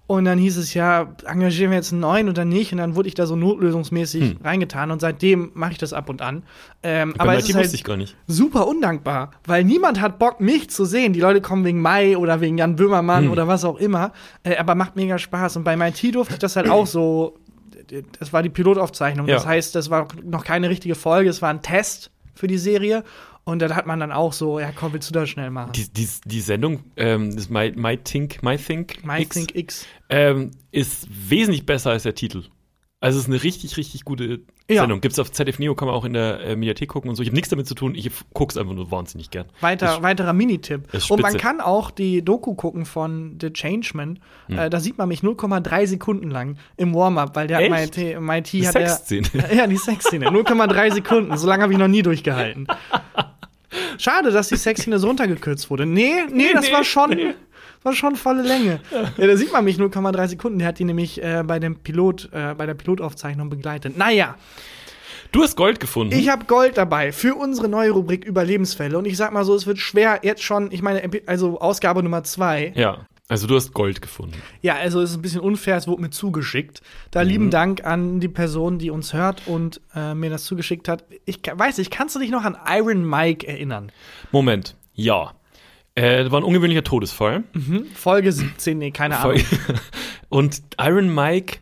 Und dann hieß es ja, engagieren wir jetzt einen neuen oder nicht? Und dann wurde ich da so notlösungsmäßig reingetan. Und seitdem mache ich das ab und an. Aber es ist halt ich gar nicht. super undankbar, weil niemand hat Bock, mich zu sehen. Die Leute kommen wegen Mai oder wegen Jan Böhmermann oder was auch immer. Aber macht mega Spaß. Und bei MIT durfte ich das halt auch so. Das war die Pilotaufzeichnung. Ja. Das heißt, das war noch keine richtige Folge. Es war ein Test für die Serie. Und dann hat man dann auch so, ja komm, willst du das schnell machen? Die Sendung, das My Think X. ist wesentlich besser als der Titel. Also es ist eine richtig, richtig gute Sendung. Gibt's auf ZDF Neo, kann man auch in der Mediathek gucken und so. Ich habe nichts damit zu tun, ich guck's einfach nur wahnsinnig gern. Weiterer Minitipp. Ist Und man spitze. kann auch die Doku gucken von The Changeman. Da sieht man mich 0,3 Sekunden lang im Warm-Up, weil der Echt? MIT Die hat Sexszene. Ja, die Sexszene. 0,3 Sekunden. So lange habe ich noch nie durchgehalten. Schade, dass die Sexszene so runtergekürzt wurde. Nee, das war schon volle Länge. Ja, da sieht man mich 0,3 Sekunden. Der hat die nämlich bei der Pilotaufzeichnung begleitet. Naja, Du hast Gold gefunden. ich habe Gold dabei für unsere neue Rubrik Überlebensfälle. Und ich sag mal so, es wird schwer jetzt schon, ich meine, also Ausgabe Nummer 2. Ja, also du hast Gold gefunden. Ja, also es ist ein bisschen unfair, es wurde mir zugeschickt. Da lieben Dank an die Person, die uns hört und mir das zugeschickt hat. Ich weiß nicht, kannst du dich noch an Iron Mike erinnern? Moment, ja. Das war ein ungewöhnlicher Todesfall. Folge 17, nee, keine Ahnung. Und Iron Mike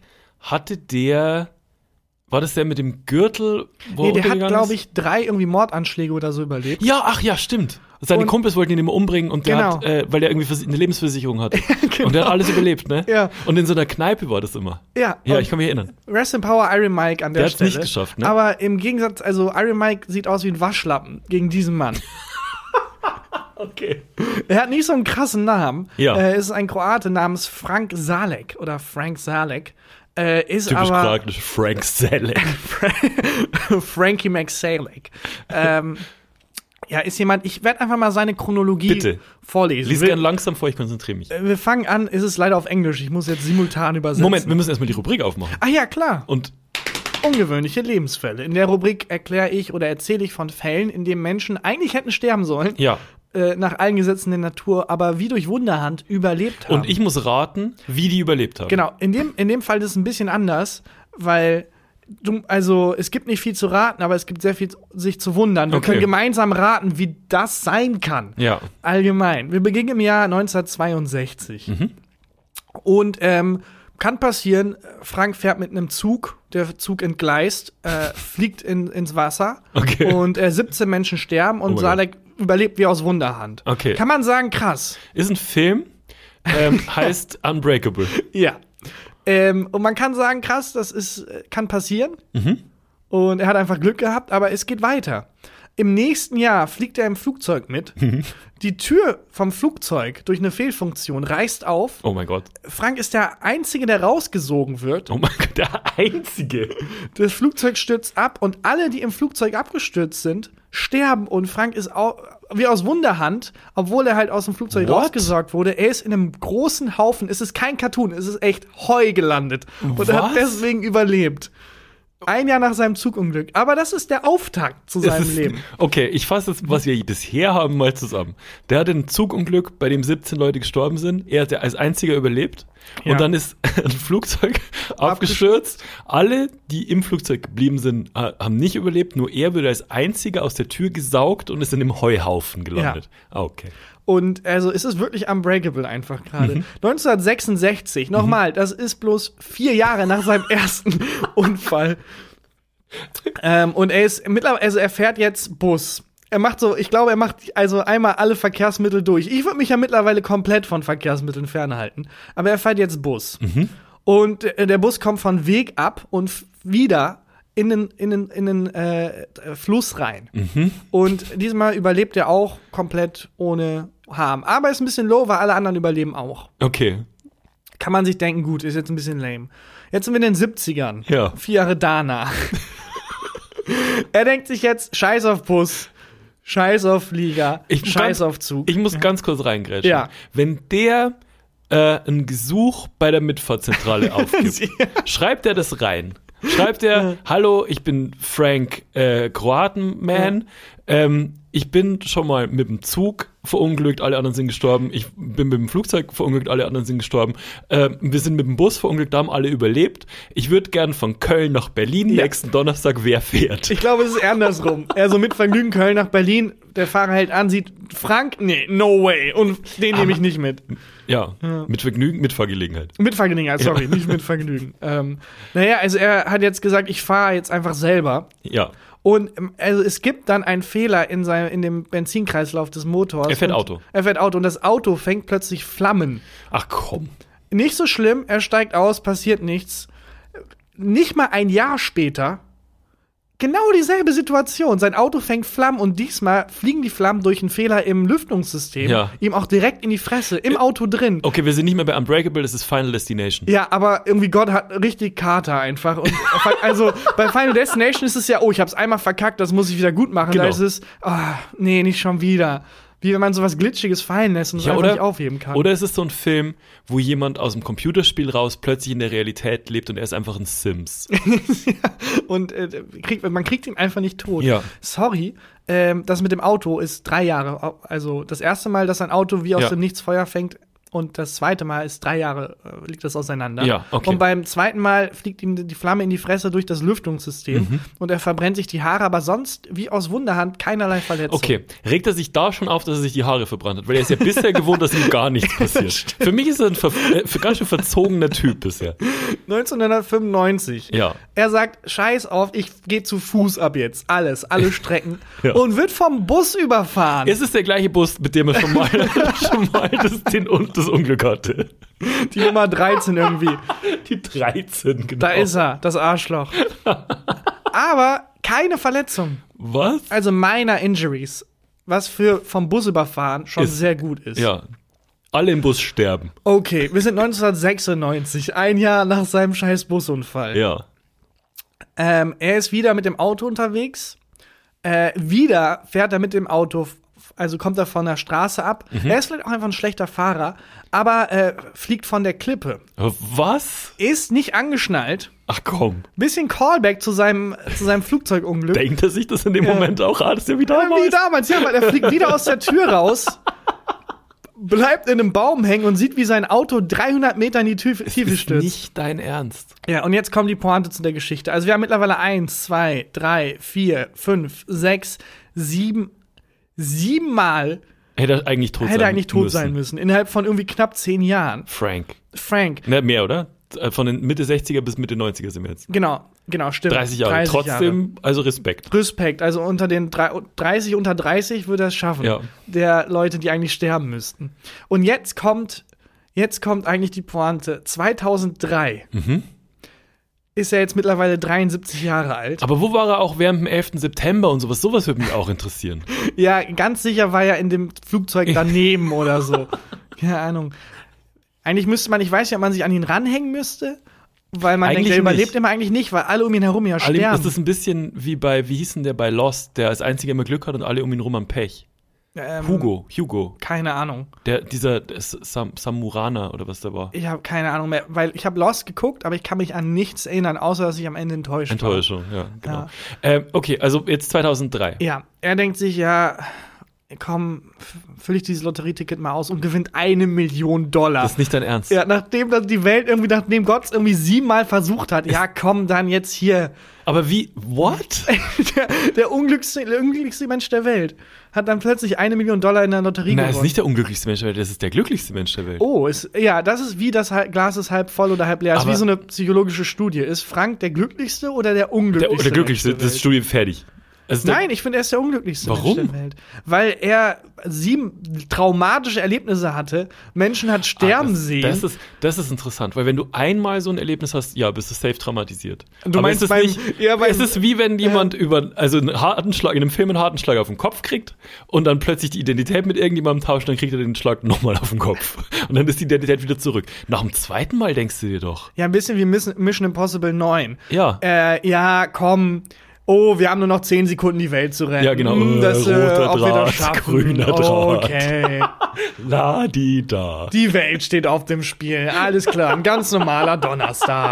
war das der mit dem Gürtel? Wo Nee, der hat, untergegangen glaube ist? ich, 3 irgendwie Mordanschläge oder so überlebt. Ja, ach ja, stimmt. Seine Und- Kumpels wollten ihn immer umbringen und der Genau. hat, weil der irgendwie eine Lebensversicherung hat. Genau. Und der hat alles überlebt, ne? Ja. Und in so einer Kneipe war das immer. Ja, Ja, und ich kann mich erinnern. Rest in Power Iron Mike an der Der hat's Stelle. nicht geschafft, ne? Aber im Gegensatz, also Iron Mike sieht aus wie ein Waschlappen gegen diesen Mann. Okay. Er hat nicht so einen krassen Namen. Ja. Er ist ein Kroate namens Frank Salek oder Frank Salek. Ist Typisch aber kroatisch, Frank Salek. Frankie McSalek. Ja, ist jemand, ich werde einfach mal seine Chronologie Bitte. vorlesen. Lies gern langsam vor, ich konzentriere mich. Wir fangen an, ist es leider auf Englisch. Ich muss jetzt simultan übersetzen. Moment, wir müssen erstmal die Rubrik aufmachen. Ah ja, klar. Und Ungewöhnliche Lebensfälle. In der Rubrik erkläre ich oder erzähle ich von Fällen, in denen Menschen eigentlich hätten sterben sollen, ja. nach allen Gesetzen der Natur, aber wie durch Wunderhand überlebt haben. Und ich muss raten, wie die überlebt haben. Genau, in dem Fall ist es ein bisschen anders, weil also es gibt nicht viel zu raten, aber es gibt sehr viel sich zu wundern. Wir Okay. können gemeinsam raten, wie das sein kann. Ja. Allgemein. Wir beginnen im Jahr 1962. Und kann passieren, Frank fährt mit einem Zug, der Zug entgleist, fliegt ins Wasser Okay. und 17 Menschen sterben und Oh mein Salek überlebt wie aus Wunderhand. Okay. Kann man sagen, krass. Ist ein Film, heißt Unbreakable. Ja. Und man kann sagen, krass, kann passieren. Und er hat einfach Glück gehabt, aber es geht weiter. Im nächsten Jahr fliegt er im Flugzeug mit. Die Tür vom Flugzeug durch eine Fehlfunktion reißt auf. Oh mein Gott. Frank ist der Einzige, der rausgesogen wird. Oh mein Gott, der Einzige. Das Flugzeug stürzt ab und alle, die im Flugzeug abgestürzt sind, sterben. Und Frank ist wie aus Wunderhand, obwohl er halt aus dem Flugzeug What? rausgesaugt wurde. Er ist in einem großen Haufen, es ist kein Cartoon, es ist echt Heu gelandet. Und er hat Was? deswegen überlebt. Ein Jahr nach seinem Zugunglück. Aber das ist der Auftakt zu seinem Leben. Okay, ich fasse jetzt, was wir bisher haben, mal zusammen. Der hatte ein Zugunglück, bei dem 17 Leute gestorben sind. Er hat als einziger überlebt. Ja. Und dann ist ein Flugzeug abgestürzt. Alle, die im Flugzeug geblieben sind, haben nicht überlebt. Nur er wurde als einziger aus der Tür gesaugt und ist in einem Heuhaufen gelandet. Okay. Und also es ist wirklich unbreakable einfach gerade. 1966, nochmal, das ist bloß 4 Jahre nach seinem ersten Unfall. Und er fährt jetzt Bus. Er macht also einmal alle Verkehrsmittel durch. Ich würde mich ja mittlerweile komplett von Verkehrsmitteln fernhalten. Aber er fährt jetzt Bus. Und der Bus kommt von Weg ab und wieder in den Fluss rein. Und diesmal überlebt er auch komplett ohne Harm. Aber ist ein bisschen low, weil alle anderen überleben auch. Okay. Kann man sich denken, gut, ist jetzt ein bisschen lame. Jetzt sind wir in den 70ern. Ja. 4 Jahre danach. Er denkt sich jetzt, scheiß auf Bus, scheiß auf Flieger, scheiß auf Zug. Ich muss ganz kurz reingrätschen. Ja. Wenn der ein Gesuch bei der Mitfahrzentrale aufgibt, schreibt er das rein. Schreibt er, hallo, ich bin Frank Kroatenman. ich bin schon mal mit dem Zug verunglückt, alle anderen sind gestorben. Ich bin mit dem Flugzeug verunglückt, alle anderen sind gestorben. Wir sind mit dem Bus verunglückt, da haben alle überlebt. Ich würde gern von Köln nach Berlin nächsten Donnerstag, wer fährt? Ich glaube, es ist eher andersrum. Also mit Vergnügen Köln nach Berlin, der Fahrer hält an, sieht Frank, nee, no way. Und den nehme ich nicht mit. Ja, mit Vergnügen, mit Fahrgelegenheit. Mit Fahrgelegenheit, sorry, nicht mit Vergnügen. Naja, also er hat jetzt gesagt, ich fahre jetzt einfach selber. Ja. Und also es gibt dann einen Fehler in dem Benzinkreislauf des Motors. Er fährt Auto und das Auto fängt plötzlich Flammen. Ach komm. Nicht so schlimm, er steigt aus, passiert nichts. Nicht mal ein Jahr später, genau dieselbe Situation. Sein Auto fängt Flammen und diesmal fliegen die Flammen durch einen Fehler im Lüftungssystem. Ja. Ihm auch direkt in die Fresse, im Auto drin. Okay, wir sind nicht mehr bei Unbreakable, das ist Final Destination. Ja, aber irgendwie Gott hat richtig Kater einfach. Und also bei Final Destination ist es ja, ich hab's einmal verkackt, das muss ich wieder gut machen. Genau. Da ist es, nee, nicht schon wieder. Wie wenn man sowas Glitschiges fallen lässt und es einfach nicht aufheben kann. Oder es ist so ein Film, wo jemand aus dem Computerspiel raus plötzlich in der Realität lebt und er ist einfach ein Sims. Und man kriegt ihn einfach nicht tot. Ja. Sorry, das mit dem Auto ist 3 Jahre. Also das erste Mal, dass ein Auto wie aus dem Nichts Feuer fängt, und das zweite Mal ist 3 Jahre, liegt das auseinander. Ja, okay. Und beim zweiten Mal fliegt ihm die Flamme in die Fresse durch das Lüftungssystem und er verbrennt sich die Haare, aber sonst, wie aus Wunderhand, keinerlei Verletzung. Okay, regt er sich da schon auf, dass er sich die Haare verbrannt hat? Weil er ist ja bisher gewohnt, dass ihm gar nichts passiert. Für mich ist er ein ganz schön verzogener Typ bisher. 1995. Ja. Er sagt, scheiß auf, ich gehe zu Fuß ab jetzt. Alle Strecken. Ja. Und wird vom Bus überfahren. Es ist der gleiche Bus, mit dem er schon mal das Unglück hatte. Die Nummer 13 irgendwie. Die 13, genau. Da ist er, das Arschloch. Aber keine Verletzung. Was? Also minor Injuries. Was für vom Bus überfahren schon sehr gut ist. Ja. Alle im Bus sterben. Okay, wir sind 1996, ein Jahr nach seinem scheiß Busunfall. Ja. Er ist wieder mit dem Auto unterwegs. Wieder fährt er mit dem Auto, also kommt er von der Straße ab. Er ist vielleicht auch einfach ein schlechter Fahrer, aber fliegt von der Klippe. Was? Ist nicht angeschnallt. Ach komm. Bisschen Callback zu seinem Flugzeugunglück. Denkt er sich das in dem Moment auch? Das ist ja wie damals. Wie damals, ja, weil er fliegt wieder aus der Tür raus, bleibt in einem Baum hängen und sieht, wie sein Auto 300 Meter in die Tiefe stürzt. Nicht dein Ernst. Ja, und jetzt kommt die Pointe zu der Geschichte. Also wir haben mittlerweile 1, 2, 3, 4, 5, 6, 7 Mal Hätte er eigentlich tot sein müssen. Innerhalb von irgendwie knapp 10 Jahren. Frank. Ne, mehr, oder? Von den Mitte 60er bis Mitte 90er sind wir jetzt. Genau, stimmt. 30 Jahre. Trotzdem, also Respekt. Also unter den 30 würde er es schaffen. Ja. Der Leute, die eigentlich sterben müssten. Und jetzt kommt eigentlich die Pointe. 2003 ist er jetzt mittlerweile 73 Jahre alt. Aber wo war er auch während dem 11. September und sowas? Sowas würde mich auch interessieren. Ja, ganz sicher war er in dem Flugzeug daneben oder so. Keine Ahnung. Eigentlich müsste man, ich weiß ja, ob man sich an ihn ranhängen müsste, weil man eigentlich denkt, er überlebt immer eigentlich nicht, weil alle um ihn herum ja sterben. Das ist ein bisschen wie wie hieß denn der bei Lost, der als einziger immer Glück hat und alle um ihn rum haben Pech. Hugo. Keine Ahnung. Dieser Samurana oder was da war. Ich habe keine Ahnung mehr, weil ich habe Lost geguckt, aber ich kann mich an nichts erinnern, außer dass ich am Ende enttäuscht war. Enttäuschung, ja, genau. Ja. Okay, also jetzt 2003. Ja, er denkt sich, ja, komm, fülle ich dieses Lotterieticket mal aus und gewinnt $1 Million. Das ist nicht dein Ernst. Ja, nachdem Gott es irgendwie 7-mal versucht hat, ja, komm, dann jetzt hier. Aber wie, what? der unglücklichste Mensch der Welt hat dann plötzlich $1 Million in der Lotterie gewonnen. Nein, das ist nicht der unglücklichste Mensch der Welt, das ist der glücklichste Mensch der Welt. Oh, das ist wie das Glas ist halb voll oder halb leer. Das ist wie so eine psychologische Studie. Ist Frank der glücklichste oder der unglücklichste? Der glücklichste, das ist Studie fertig. Also nein, ich finde, er ist der unglücklichste Warum? Mensch der Welt. Weil er 7 traumatische Erlebnisse hatte, Menschen hat sterben sehen. Das ist interessant, weil wenn du einmal so ein Erlebnis hast, ja, bist du safe traumatisiert. Du meinst es ist wie wenn jemand in einem Film einen harten Schlag auf den Kopf kriegt und dann plötzlich die Identität mit irgendjemandem tauscht, dann kriegt er den Schlag nochmal auf den Kopf. Und dann ist die Identität wieder zurück. Nach dem zweiten Mal denkst du dir doch. Ja, ein bisschen wie Mission Impossible 9. Ja. Ja, komm. Oh, wir haben nur noch 10 Sekunden, die Welt zu retten. Ja, genau. Roter Draht, grüner Draht. Okay. La-di-da. Die Welt steht auf dem Spiel. Alles klar, ein ganz normaler Donnerstag.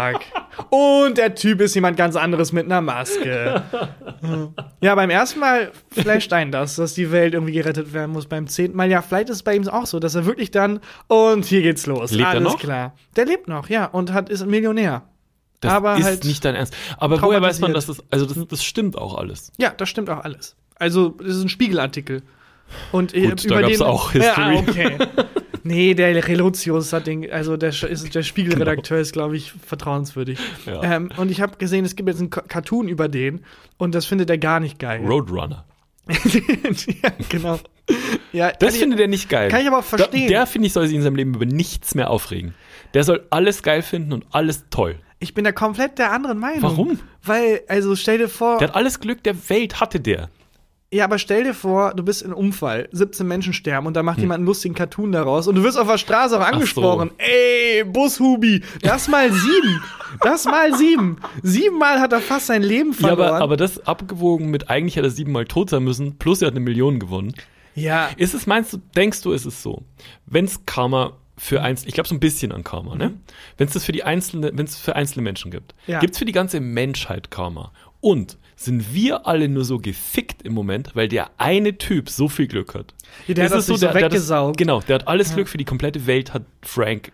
Und der Typ ist jemand ganz anderes mit einer Maske. Ja, beim ersten Mal flasht einen das, dass die Welt irgendwie gerettet werden muss. Beim 10. Mal, ja, vielleicht ist es bei ihm auch so, dass er wirklich dann, und hier geht's los. Lebt er noch? Klar. Der lebt noch, ja, und ist ein Millionär. Das aber ist halt nicht dein Ernst. Aber woher weiß man, dass traumatisiert. das stimmt auch alles? Ja, das stimmt auch alles. Also, das ist ein Spiegelartikel. Und Gut, über da gab's den auch History. Ja, okay. Nee, der Relotius hat den, also der Spiegelredakteur ist, glaube ich, vertrauenswürdig. Ja. Und ich habe gesehen, es gibt jetzt einen Cartoon über den und das findet er gar nicht geil. Roadrunner. Ja, genau. Ja, Das findet er nicht geil. Kann ich aber auch verstehen. Der, finde ich, soll sich in seinem Leben über nichts mehr aufregen. Der soll alles geil finden und alles toll. Ich bin da komplett der anderen Meinung. Warum? Weil, also stell dir vor. Der hat alles Glück der Welt, hatte der. Ja, aber stell dir vor, du bist in einem Unfall, 17 Menschen sterben und da macht jemand einen lustigen Cartoon daraus und du wirst auf der Straße auch angesprochen. So. Ey, Bushubi, das mal 7. Das mal 7. 7-mal hat er fast sein Leben verloren. Ja, aber das abgewogen mit, eigentlich hätte er 7-mal tot sein müssen, plus er hat 1 Million gewonnen. Ja. Denkst du, ist es so, wenn's Karma für ich glaube so ein bisschen an Karma, ne? Wenn es für einzelne Menschen gibt, gibt's für die ganze Menschheit Karma. Und sind wir alle nur so gefickt im Moment, weil der eine Typ so viel Glück hat? Ja, der hat das so weggesaugt. Genau, der hat alles Glück für die komplette Welt, hat Frank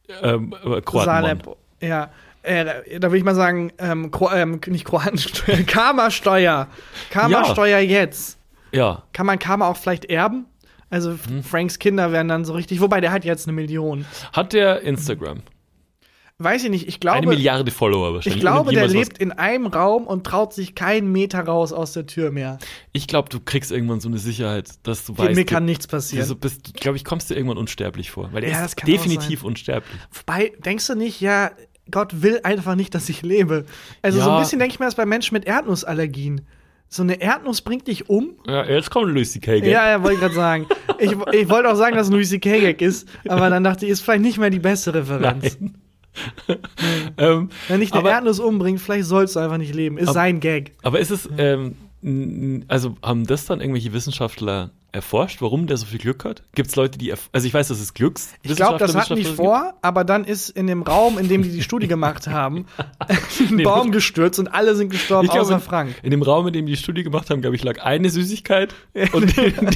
Saleb, ja. Da würde ich mal sagen, nicht Kroatensteuer, Karma-Steuer. Karma-Steuer jetzt. Ja. Kann man Karma auch vielleicht erben? Also Franks Kinder werden dann so richtig, wobei der hat jetzt 1 Million. Hat der Instagram? Weiß ich nicht, ich glaube. 1 Milliarde Follower wahrscheinlich. Ich glaube, der lebt in einem Raum und traut sich keinen Meter raus aus der Tür mehr. Ich glaube, du kriegst irgendwann so eine Sicherheit, dass du weißt. Mir kann nichts passieren. Glaube ich, kommst du irgendwann unsterblich vor. Weil der ist das definitiv unsterblich. Wobei, denkst du nicht, ja, Gott will einfach nicht, dass ich lebe. Also so ein bisschen denke ich mir das bei Menschen mit Erdnussallergien. So eine Erdnuss bringt dich um. Ja, jetzt kommt Louis C.K. Gag. Ja, wollte ich gerade sagen. Ich wollte auch sagen, dass es ein Louis C.K. Gag ist, aber dann dachte ich, ist vielleicht nicht mehr die beste Referenz. Nein. Wenn dich eine Erdnuss umbringt, vielleicht sollst du einfach nicht leben. Ist sein Gag. Aber ist es, also haben das dann irgendwelche Wissenschaftler erforscht, warum der so viel Glück hat? Gibt es Leute, die, also ich weiß, das ist Ich glaube, das hatten die vor, aber dann ist in dem Raum, in dem die Studie gemacht haben, ein Baum gestürzt und alle sind gestorben, außer Frank. In dem Raum, in dem die Studie gemacht haben, glaube ich, lag eine Süßigkeit und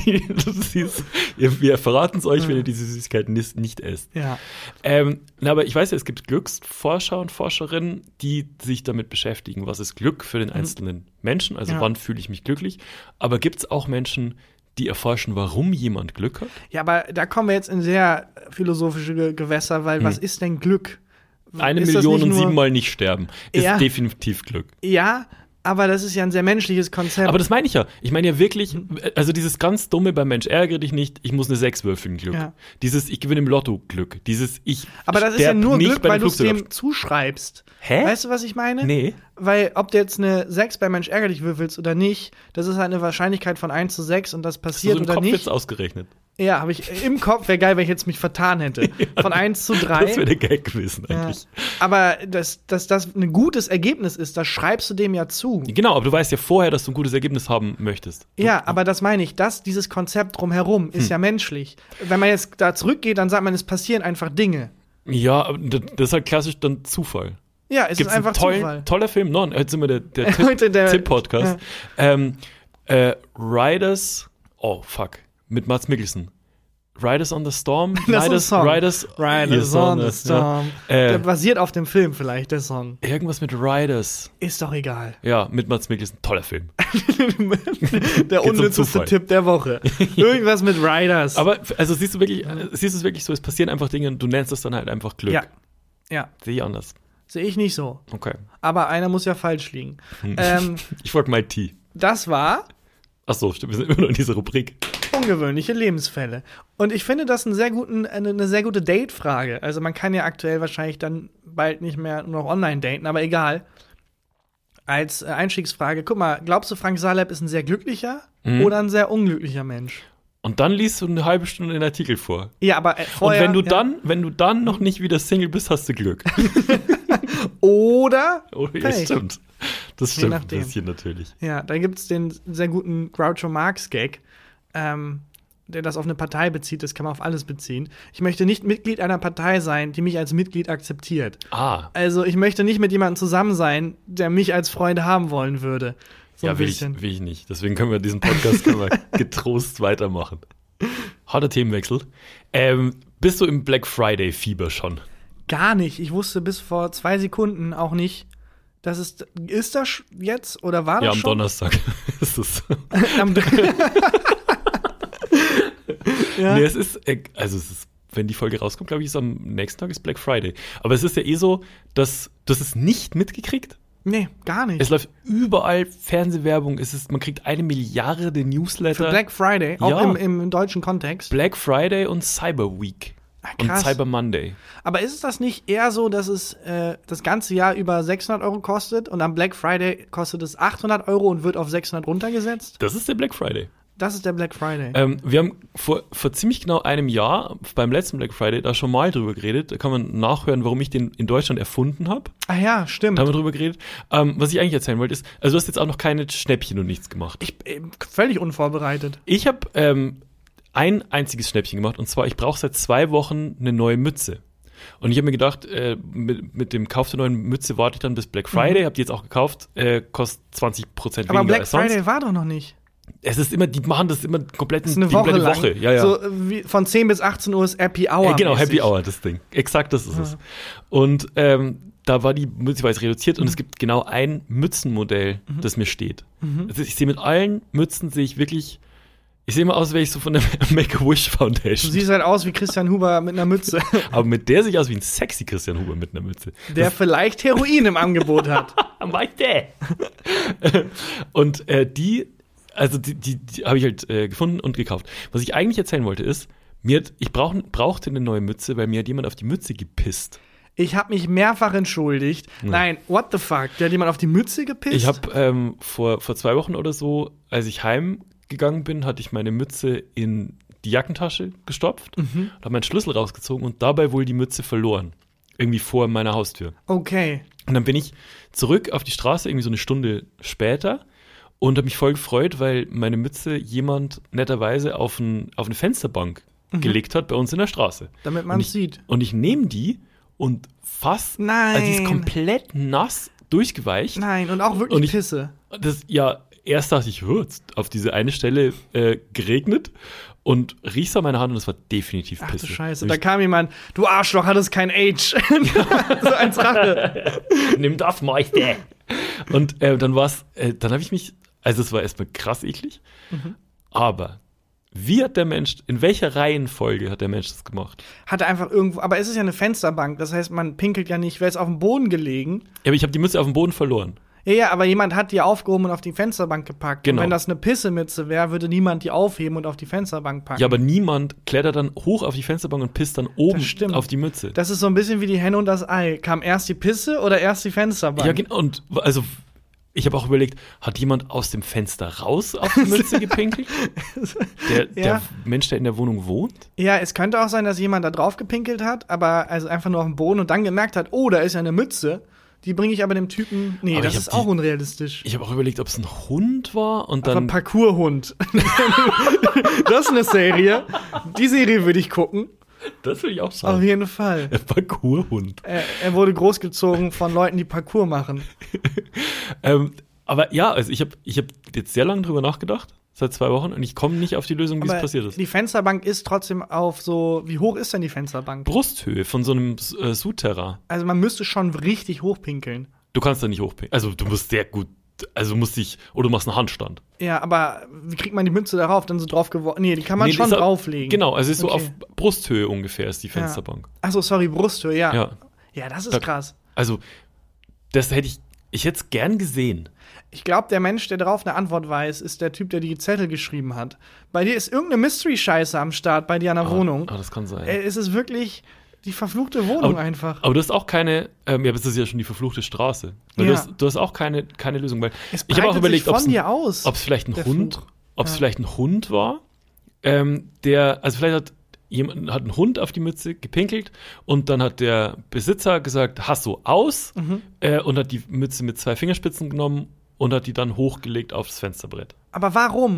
wir verraten es euch, wenn ihr diese Süßigkeit nicht esst. Ja. Aber ich weiß ja, es gibt Glücksforscher und Forscherinnen, die sich damit beschäftigen, was ist Glück für den einzelnen Menschen, also wann fühle ich mich glücklich, aber gibt es auch Menschen, die erforschen, warum jemand Glück hat? Ja, aber da kommen wir jetzt in sehr philosophische Gewässer, weil was ist denn Glück? 1 Million und 7-mal nicht sterben ist definitiv Glück. Ja, aber das ist ja ein sehr menschliches Konzept. Aber das meine ich ja. Ich meine ja wirklich, also dieses ganz dumme beim Mensch, ärgere dich nicht, ich muss eine 6 würfeln Glück. Ja. Dieses, ich gewinne im Lotto Glück. Aber das ist ja nur Glück, weil du es dem zuschreibst. Hä? Weißt du, was ich meine? Nee. Weil ob du jetzt eine 6 bei Mensch ärgere dich würfelst oder nicht, das ist halt eine Wahrscheinlichkeit von 1:6 und das passiert oder nicht. Kopf jetzt ausgerechnet. Ja, habe ich im Kopf, wäre geil, wenn ich jetzt mich vertan hätte. Von 1:3. Das wäre der Gag gewesen eigentlich. Ja. Aber dass das ein gutes Ergebnis ist, das schreibst du dem ja zu. Genau, aber du weißt ja vorher, dass du ein gutes Ergebnis haben möchtest. Ja, aber das meine ich, dieses Konzept drumherum ist ja menschlich. Wenn man jetzt da zurückgeht, dann sagt man, es passieren einfach Dinge. Ja, aber das ist halt klassisch dann Zufall. Ja, es ist einfach Zufall. Toller Film. Heute sind wir der Tipp-Podcast. Ja. Riders, mit Mads Mikkelsen. Riders on the Storm? Riders on the Storm. Der basiert auf dem Film vielleicht, der Song. Irgendwas mit Riders. Ist doch egal. Ja, mit Mads Mikkelsen. Toller Film. Der unnützeste Tipp der Woche. Irgendwas mit Riders. Aber also siehst du es wirklich so, es passieren einfach Dinge und du nennst es dann halt einfach Glück. Ja. Sehe ich anders. Sehe ich nicht so. Okay. Aber einer muss ja falsch liegen. Ich folge Mike T. Das war Achso, stimmt, wir sind immer noch in dieser Rubrik. Ungewöhnliche Lebensfälle. Und ich finde das eine sehr gute Date-Frage. Also man kann ja aktuell wahrscheinlich dann bald nicht mehr nur noch online daten, aber egal. Als Einstiegsfrage, guck mal, glaubst du, Frank Saleb ist ein sehr glücklicher oder ein sehr unglücklicher Mensch? Und dann liest du eine halbe Stunde den Artikel vor. Ja, aber vorher, und wenn du dann noch nicht wieder Single bist, hast du Glück. Oder? Ja, stimmt. Das stimmt ein bisschen natürlich. Ja, da gibt es den sehr guten Groucho Marx-Gag. der das auf eine Partei bezieht, das kann man auf alles beziehen. Ich möchte nicht Mitglied einer Partei sein, die mich als Mitglied akzeptiert. Also ich möchte nicht mit jemandem zusammen sein, der mich als Freund haben wollen würde. So ja, will ich nicht. Deswegen können wir diesen Podcast getrost weitermachen. Harter Themenwechsel. Bist du im Black Friday-Fieber schon? Gar nicht. Ich wusste bis vor 2 Sekunden auch nicht, dass ist das jetzt oder war das schon? Ja, am Donnerstag ist es. Ja. Nee, es ist, wenn die Folge rauskommt, glaube ich, ist am nächsten Tag ist Black Friday. Aber es ist ja so, dass du es nicht mitgekriegt. Nee, gar nicht. Es läuft überall Fernsehwerbung. Man kriegt 1 Milliarde Newsletter. Für Black Friday, auch im deutschen Kontext. Black Friday und Cyber Week. Und Cyber Monday. Aber ist es das nicht eher so, dass es das ganze Jahr über 600 € kostet und am Black Friday kostet es 800 € und wird auf 600 runtergesetzt? Das ist der Black Friday. Das ist der Black Friday. Wir haben vor ziemlich genau einem Jahr beim letzten Black Friday da schon mal drüber geredet. Da kann man nachhören, warum ich den in Deutschland erfunden habe. Ah ja, stimmt. Da haben wir drüber geredet. Was ich eigentlich erzählen wollte ist, also du hast jetzt auch noch keine Schnäppchen und nichts gemacht. Völlig unvorbereitet. Ich habe ein einziges Schnäppchen gemacht und zwar, ich brauche seit 2 Wochen eine neue Mütze. Und ich habe mir gedacht, mit dem Kauf der neuen Mütze warte ich dann bis Black Friday. Habe die jetzt auch gekauft, kostet 20% weniger Aber Black als sonst. Friday war doch noch nicht. Es ist immer, die machen das immer komplett eine komplette Woche. Ja. So wie von 10 bis 18 Uhr ist Happy Hour. Genau, Happy Hour, das Ding. Exakt, das ist es. Und da war die Mütze reduziert und es gibt genau ein Mützenmodell, das mir steht. Also ich sehe mit allen Mützen, ich sehe immer aus, als wäre ich so von der Make-A-Wish Foundation. Du siehst halt aus wie Christian Huber mit einer Mütze. Aber mit der sehe ich aus wie ein sexy Christian Huber mit einer Mütze. Der vielleicht Heroin im Angebot hat. Meinte. Und die habe ich halt gefunden und gekauft. Was ich eigentlich erzählen wollte ist, ich brauchte eine neue Mütze, weil mir hat jemand auf die Mütze gepisst. Ich habe mich mehrfach entschuldigt. Ja. Nein, what the fuck? Der hat jemand auf die Mütze gepisst? Ich habe vor 2 Wochen oder so, als ich heimgegangen bin, hatte ich meine Mütze in die Jackentasche gestopft und habe meinen Schlüssel rausgezogen und dabei wohl die Mütze verloren. Irgendwie vor meiner Haustür. Okay. Und dann bin ich zurück auf die Straße, irgendwie so eine Stunde später und habe mich voll gefreut, weil meine Mütze jemand netterweise auf eine Fensterbank gelegt hat bei uns in der Straße. Damit man es sieht. Und ich nehme die und Nein. Also die ist komplett nass durchgeweicht. Nein, und auch wirklich Pisse. Erst dachte ich, auf diese eine Stelle geregnet und riech's an meiner Hand und es war definitiv Pisse. Ach du Scheiße, da kam jemand, du Arschloch, hattest kein Age. So als Rache. Nimm das, Meister. Und dann habe ich mich, also es war erstmal krass eklig, aber in welcher Reihenfolge hat der Mensch das gemacht? Hat er einfach irgendwo, aber es ist ja eine Fensterbank, das heißt, man pinkelt ja nicht, wäre es auf dem Boden gelegen. Ja, aber ich habe die Mütze auf dem Boden verloren. Ja, aber jemand hat die aufgehoben und auf die Fensterbank gepackt. Genau. Und wenn das eine Pissemütze wäre, würde niemand die aufheben und auf die Fensterbank packen. Ja, aber niemand klettert dann hoch auf die Fensterbank und pisst dann oben auf die Mütze. Das ist so ein bisschen wie die Henne und das Ei. Kam erst die Pisse oder erst die Fensterbank? Ja, genau. Und also ich habe auch überlegt, hat jemand aus dem Fenster raus auf die Mütze gepinkelt? Der Mensch, der in der Wohnung wohnt? Ja, es könnte auch sein, dass jemand da drauf gepinkelt hat, aber also einfach nur auf dem Boden und dann gemerkt hat, oh, da ist ja eine Mütze. Die bringe ich aber dem Typen. Nee, aber das ist auch unrealistisch. Ich habe auch überlegt, ob es ein Hund war und dann. Aber ein Parkourhund. Das ist eine Serie. Die Serie würde ich gucken. Das will ich auch sagen. Auf jeden Fall. Ein Parkourhund. Er wurde großgezogen von Leuten, die Parkour machen. Aber ja, also ich hab jetzt sehr lange drüber nachgedacht, seit 2 Wochen, und ich komme nicht auf die Lösung, wie es passiert ist. Die Fensterbank ist trotzdem auf so, wie hoch ist denn die Fensterbank? Brusthöhe von so einem Souterrain. Also man müsste schon richtig hochpinkeln. Du kannst da nicht hochpinkeln. Also du musst sehr gut, also oder du machst einen Handstand. Ja, aber wie kriegt man die Münze darauf? Dann so drauf geworfen? Nee, die kann man schon drauflegen. Genau, also ist so auf Brusthöhe ungefähr ist die Fensterbank. Ja. Achso, sorry, Brusthöhe, ja. Ja, das ist krass. Also, das hätte ich hätte es gern gesehen. Ich glaube, der Mensch, der darauf eine Antwort weiß, ist der Typ, der die Zettel geschrieben hat. Bei dir ist irgendeine Mystery-Scheiße am Start, bei dir an der Wohnung. Das kann sein. Es ist wirklich die verfluchte Wohnung einfach. Aber du hast auch keine, das ist ja schon die verfluchte Straße. Weil du hast auch keine Lösung. Weil ich habe auch überlegt, ob es vielleicht ein Hund war, also vielleicht hat jemand einen Hund auf die Mütze gepinkelt und dann hat der Besitzer gesagt, hast du aus, und hat die Mütze mit 2 Fingerspitzen genommen und hat die dann hochgelegt aufs Fensterbrett. Aber warum?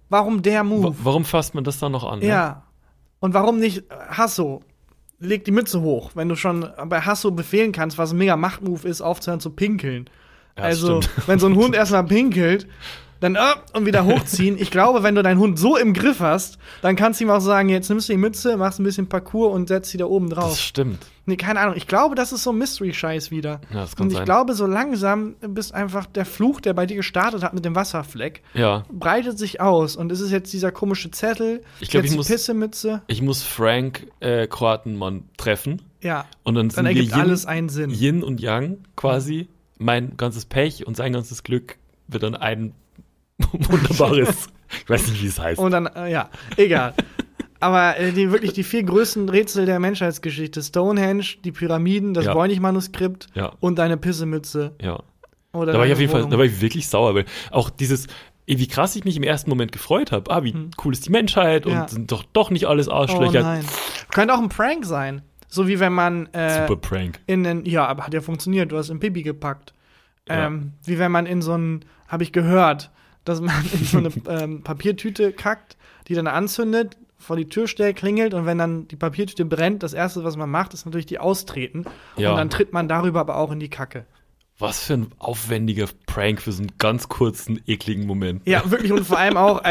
Warum der Move? Warum fasst man das dann noch an? Ja. Ne? Und warum nicht Hasso? Leg die Mütze hoch, wenn du schon bei Hasso befehlen kannst, was ein mega Machtmove ist, aufzuhören zu pinkeln. Ja, also, stimmt. wenn so ein Hund erstmal pinkelt, dann und wieder hochziehen. Ich glaube, wenn du deinen Hund so im Griff hast, dann kannst du ihm auch sagen, jetzt nimmst du die Mütze, machst ein bisschen Parcours und setzt sie da oben drauf. Das stimmt. Nee, keine Ahnung. Ich glaube, das ist so ein Mystery-Scheiß wieder. Ja, das kann und ich sein. glaube, so langsam bist einfach der Fluch, der bei dir gestartet hat mit dem Wasserfleck, Ja. breitet sich aus. Und es ist jetzt dieser komische Zettel, Ich glaub, jetzt ich muss- die Pissemütze. Ich muss Frank Kroatenmann treffen. Ja, Und dann sind wir ergibt alles einen Sinn. Yin und Yang quasi. Mein ganzes Pech und sein ganzes Glück wird dann ein wunderbares, ich weiß nicht, wie es heißt. Und dann, ja, egal. Aber die 4 größten Rätsel der Menschheitsgeschichte: Stonehenge, die Pyramiden, das Ja. Voynich-Manuskript Ja. und deine Pissemütze. Ja. Oder Da war ich deine auf jeden Fall, Wohnung. da war ich wirklich sauer, weil auch dieses, wie krass ich mich im ersten Moment gefreut habe. Wie cool ist die Menschheit Ja. und sind doch nicht alles Oh Arschlöcher. nein. Könnte auch ein Prank sein. So wie wenn man Super Prank. ja, aber hat ja funktioniert, du hast in Pipi gepackt. Ja. Wie wenn man in so ein, habe ich gehört, dass man in so eine Papiertüte kackt, die dann anzündet, vor die Tür stellt, klingelt und wenn dann die Papiertüte brennt, das Erste, was man macht, ist natürlich die austreten. Ja. Und dann tritt man darüber aber auch in die Kacke. Was für ein aufwendiger Prank für so einen ganz kurzen, ekligen Moment. Ja, wirklich. Und vor allem auch,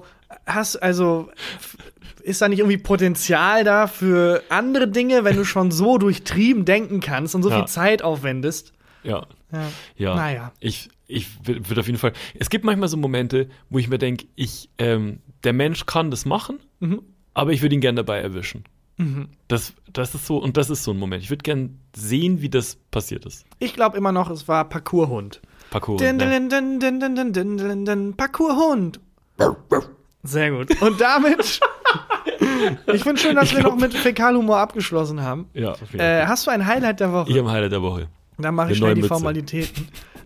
ist da nicht irgendwie Potenzial da für andere Dinge, wenn du schon so durchtrieben denken kannst und so Ja. viel Zeit aufwendest? Ja. Ja. Ja. Naja. Ich würde auf jeden Fall. Es gibt manchmal so Momente, wo ich mir denke, der Mensch kann das machen, aber ich würde ihn gerne dabei erwischen. Das ist so, und das ist so ein Moment. Ich würde gerne sehen, wie das passiert ist. Ich glaube immer noch, es war Parkourhund. Parkour. Din, Ne? din, din, din, din, din, din, din, din, Parkourhund. Sehr gut. Und damit, ich finde schön, dass wir noch mit Fäkalhumor abgeschlossen haben. Ja, auf jeden Fall. Hast du ein Highlight der Woche? Ich habe ein Highlight der Woche. Dann mache ich Eine schnell neue die Mütze. Formalitäten.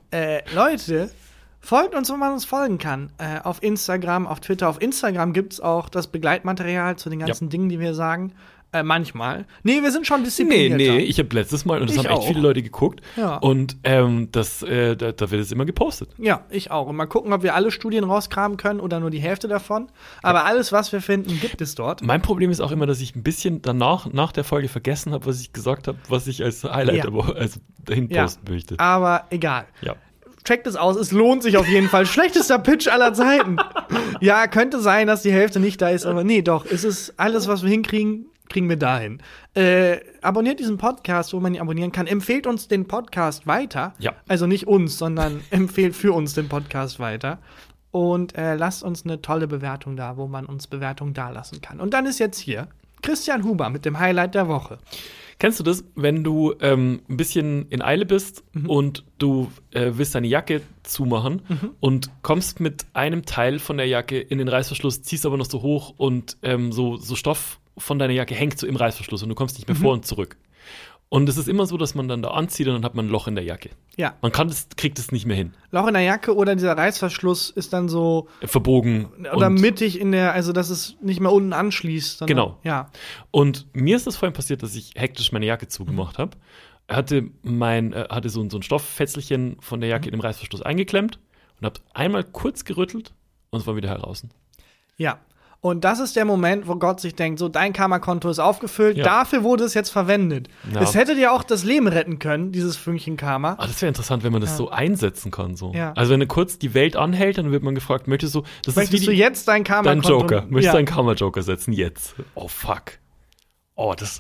Leute, folgt uns, wo man uns folgen kann. Auf Instagram, auf Twitter. Auf Instagram gibt es auch das Begleitmaterial zu den ganzen Dingen, die wir sagen. Manchmal. Nee, wir sind schon disziplinierter. Nee, ich habe letztes Mal, und das Ich haben echt auch. viele Leute geguckt, Ja. und da wird es immer gepostet. Ja, ich auch. Und mal gucken, ob wir alle Studien rauskramen können oder nur die Hälfte davon. Aber alles, was wir finden, gibt es dort. Mein Problem ist auch immer, dass ich ein bisschen danach, nach der Folge vergessen habe, was ich gesagt habe, was ich als Highlight Ja. der Woche, also dahin Ja. posten möchte. Aber egal. Ja. Checkt es aus, es lohnt sich auf jeden Fall. Schlechtester Pitch aller Zeiten. Ja, könnte sein, dass die Hälfte nicht da ist, aber nee, doch. Es ist alles, was wir hinkriegen, kriegen wir dahin. Abonniert diesen Podcast, wo man ihn abonnieren kann. Empfehlt uns den Podcast weiter. Ja. Also nicht uns, sondern empfehlt für uns den Podcast weiter. Und lasst uns eine tolle Bewertung da, wo man uns Bewertungen dalassen kann. Und dann ist jetzt hier Christian Huber mit dem Highlight der Woche. Kennst du das, wenn du ein bisschen in Eile bist und du willst deine Jacke zumachen und kommst mit einem Teil von der Jacke in den Reißverschluss, ziehst aber noch so hoch und so Stoff von deiner Jacke hängt so im Reißverschluss und du kommst nicht mehr vor und zurück. Und es ist immer so, dass man dann da anzieht und dann hat man ein Loch in der Jacke. Ja, Man kriegt es nicht mehr hin. Loch in der Jacke oder dieser Reißverschluss ist dann so Verbogen. oder und mittig in der, also dass es nicht mehr unten anschließt. Sondern, Genau. Ja. Und mir ist das vorhin passiert, dass ich hektisch meine Jacke zugemacht habe. Hatte so ein Stofffetzelchen von der Jacke in dem Reißverschluss eingeklemmt und habe einmal kurz gerüttelt und es war wieder heraus. Ja. Und das ist der Moment, wo Gott sich denkt, so, dein Karma-Konto ist aufgefüllt, Ja. dafür wurde es jetzt verwendet. Ja. Es hätte dir auch das Leben retten können, dieses Fünkchen Karma. Ah, das wäre interessant, wenn man das so einsetzen kann. So. Ja. Also wenn du kurz die Welt anhält, dann wird man gefragt, möchtest du Möchtest du jetzt dein dein Karma-Konto? Joker, möchtest Ja. du deinen Karma-Joker setzen? Jetzt. Oh, fuck. Oh, das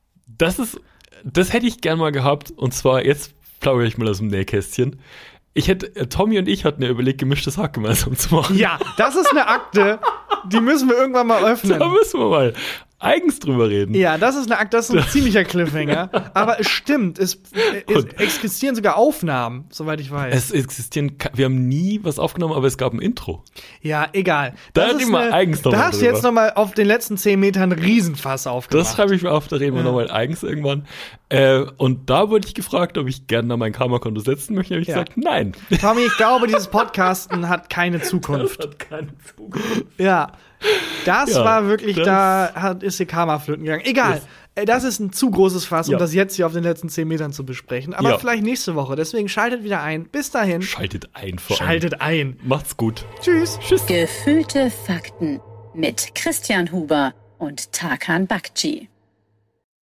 hätte ich gern mal gehabt. Und zwar, jetzt plaudere ich mal aus dem Nähkästchen. Tommy und ich hatten ja überlegt, gemischtes Hack gemeinsam zu machen. Ja, das ist eine Akte, die müssen wir irgendwann mal öffnen. Da müssen wir mal eigens drüber reden. Ja, das ist ein ziemlicher Cliffhanger. Aber es stimmt, es existieren sogar Aufnahmen, soweit ich weiß. Wir haben nie was aufgenommen, aber es gab ein Intro. Ja, egal. Da reden wir eigens noch Da mal hast du drüber. jetzt noch mal auf den letzten 10 Metern einen Riesenfass aufgemacht. Das schreibe ich mir auf, da reden wir nochmal eigens irgendwann. Und da wurde ich gefragt, ob ich gerne da mein Karma-Konto setzen möchte. Da habe ich Ja. gesagt, nein. Tommy, ich glaube, dieses Podcasten hat keine Zukunft. hat keine Zukunft. Ja. Das Ja, war wirklich, das- ist die Karma flöten gegangen. Egal. Das ist ein zu großes Fass, um Ja. das jetzt hier auf den letzten 10 Metern zu besprechen. Aber Ja. vielleicht nächste Woche. Deswegen schaltet wieder ein. Bis dahin. Schaltet ein vor allem. Schaltet ein. Macht's gut. Tschüss. Tschüss. Gefühlte Fakten mit Christian Huber und Tarkan Bakci.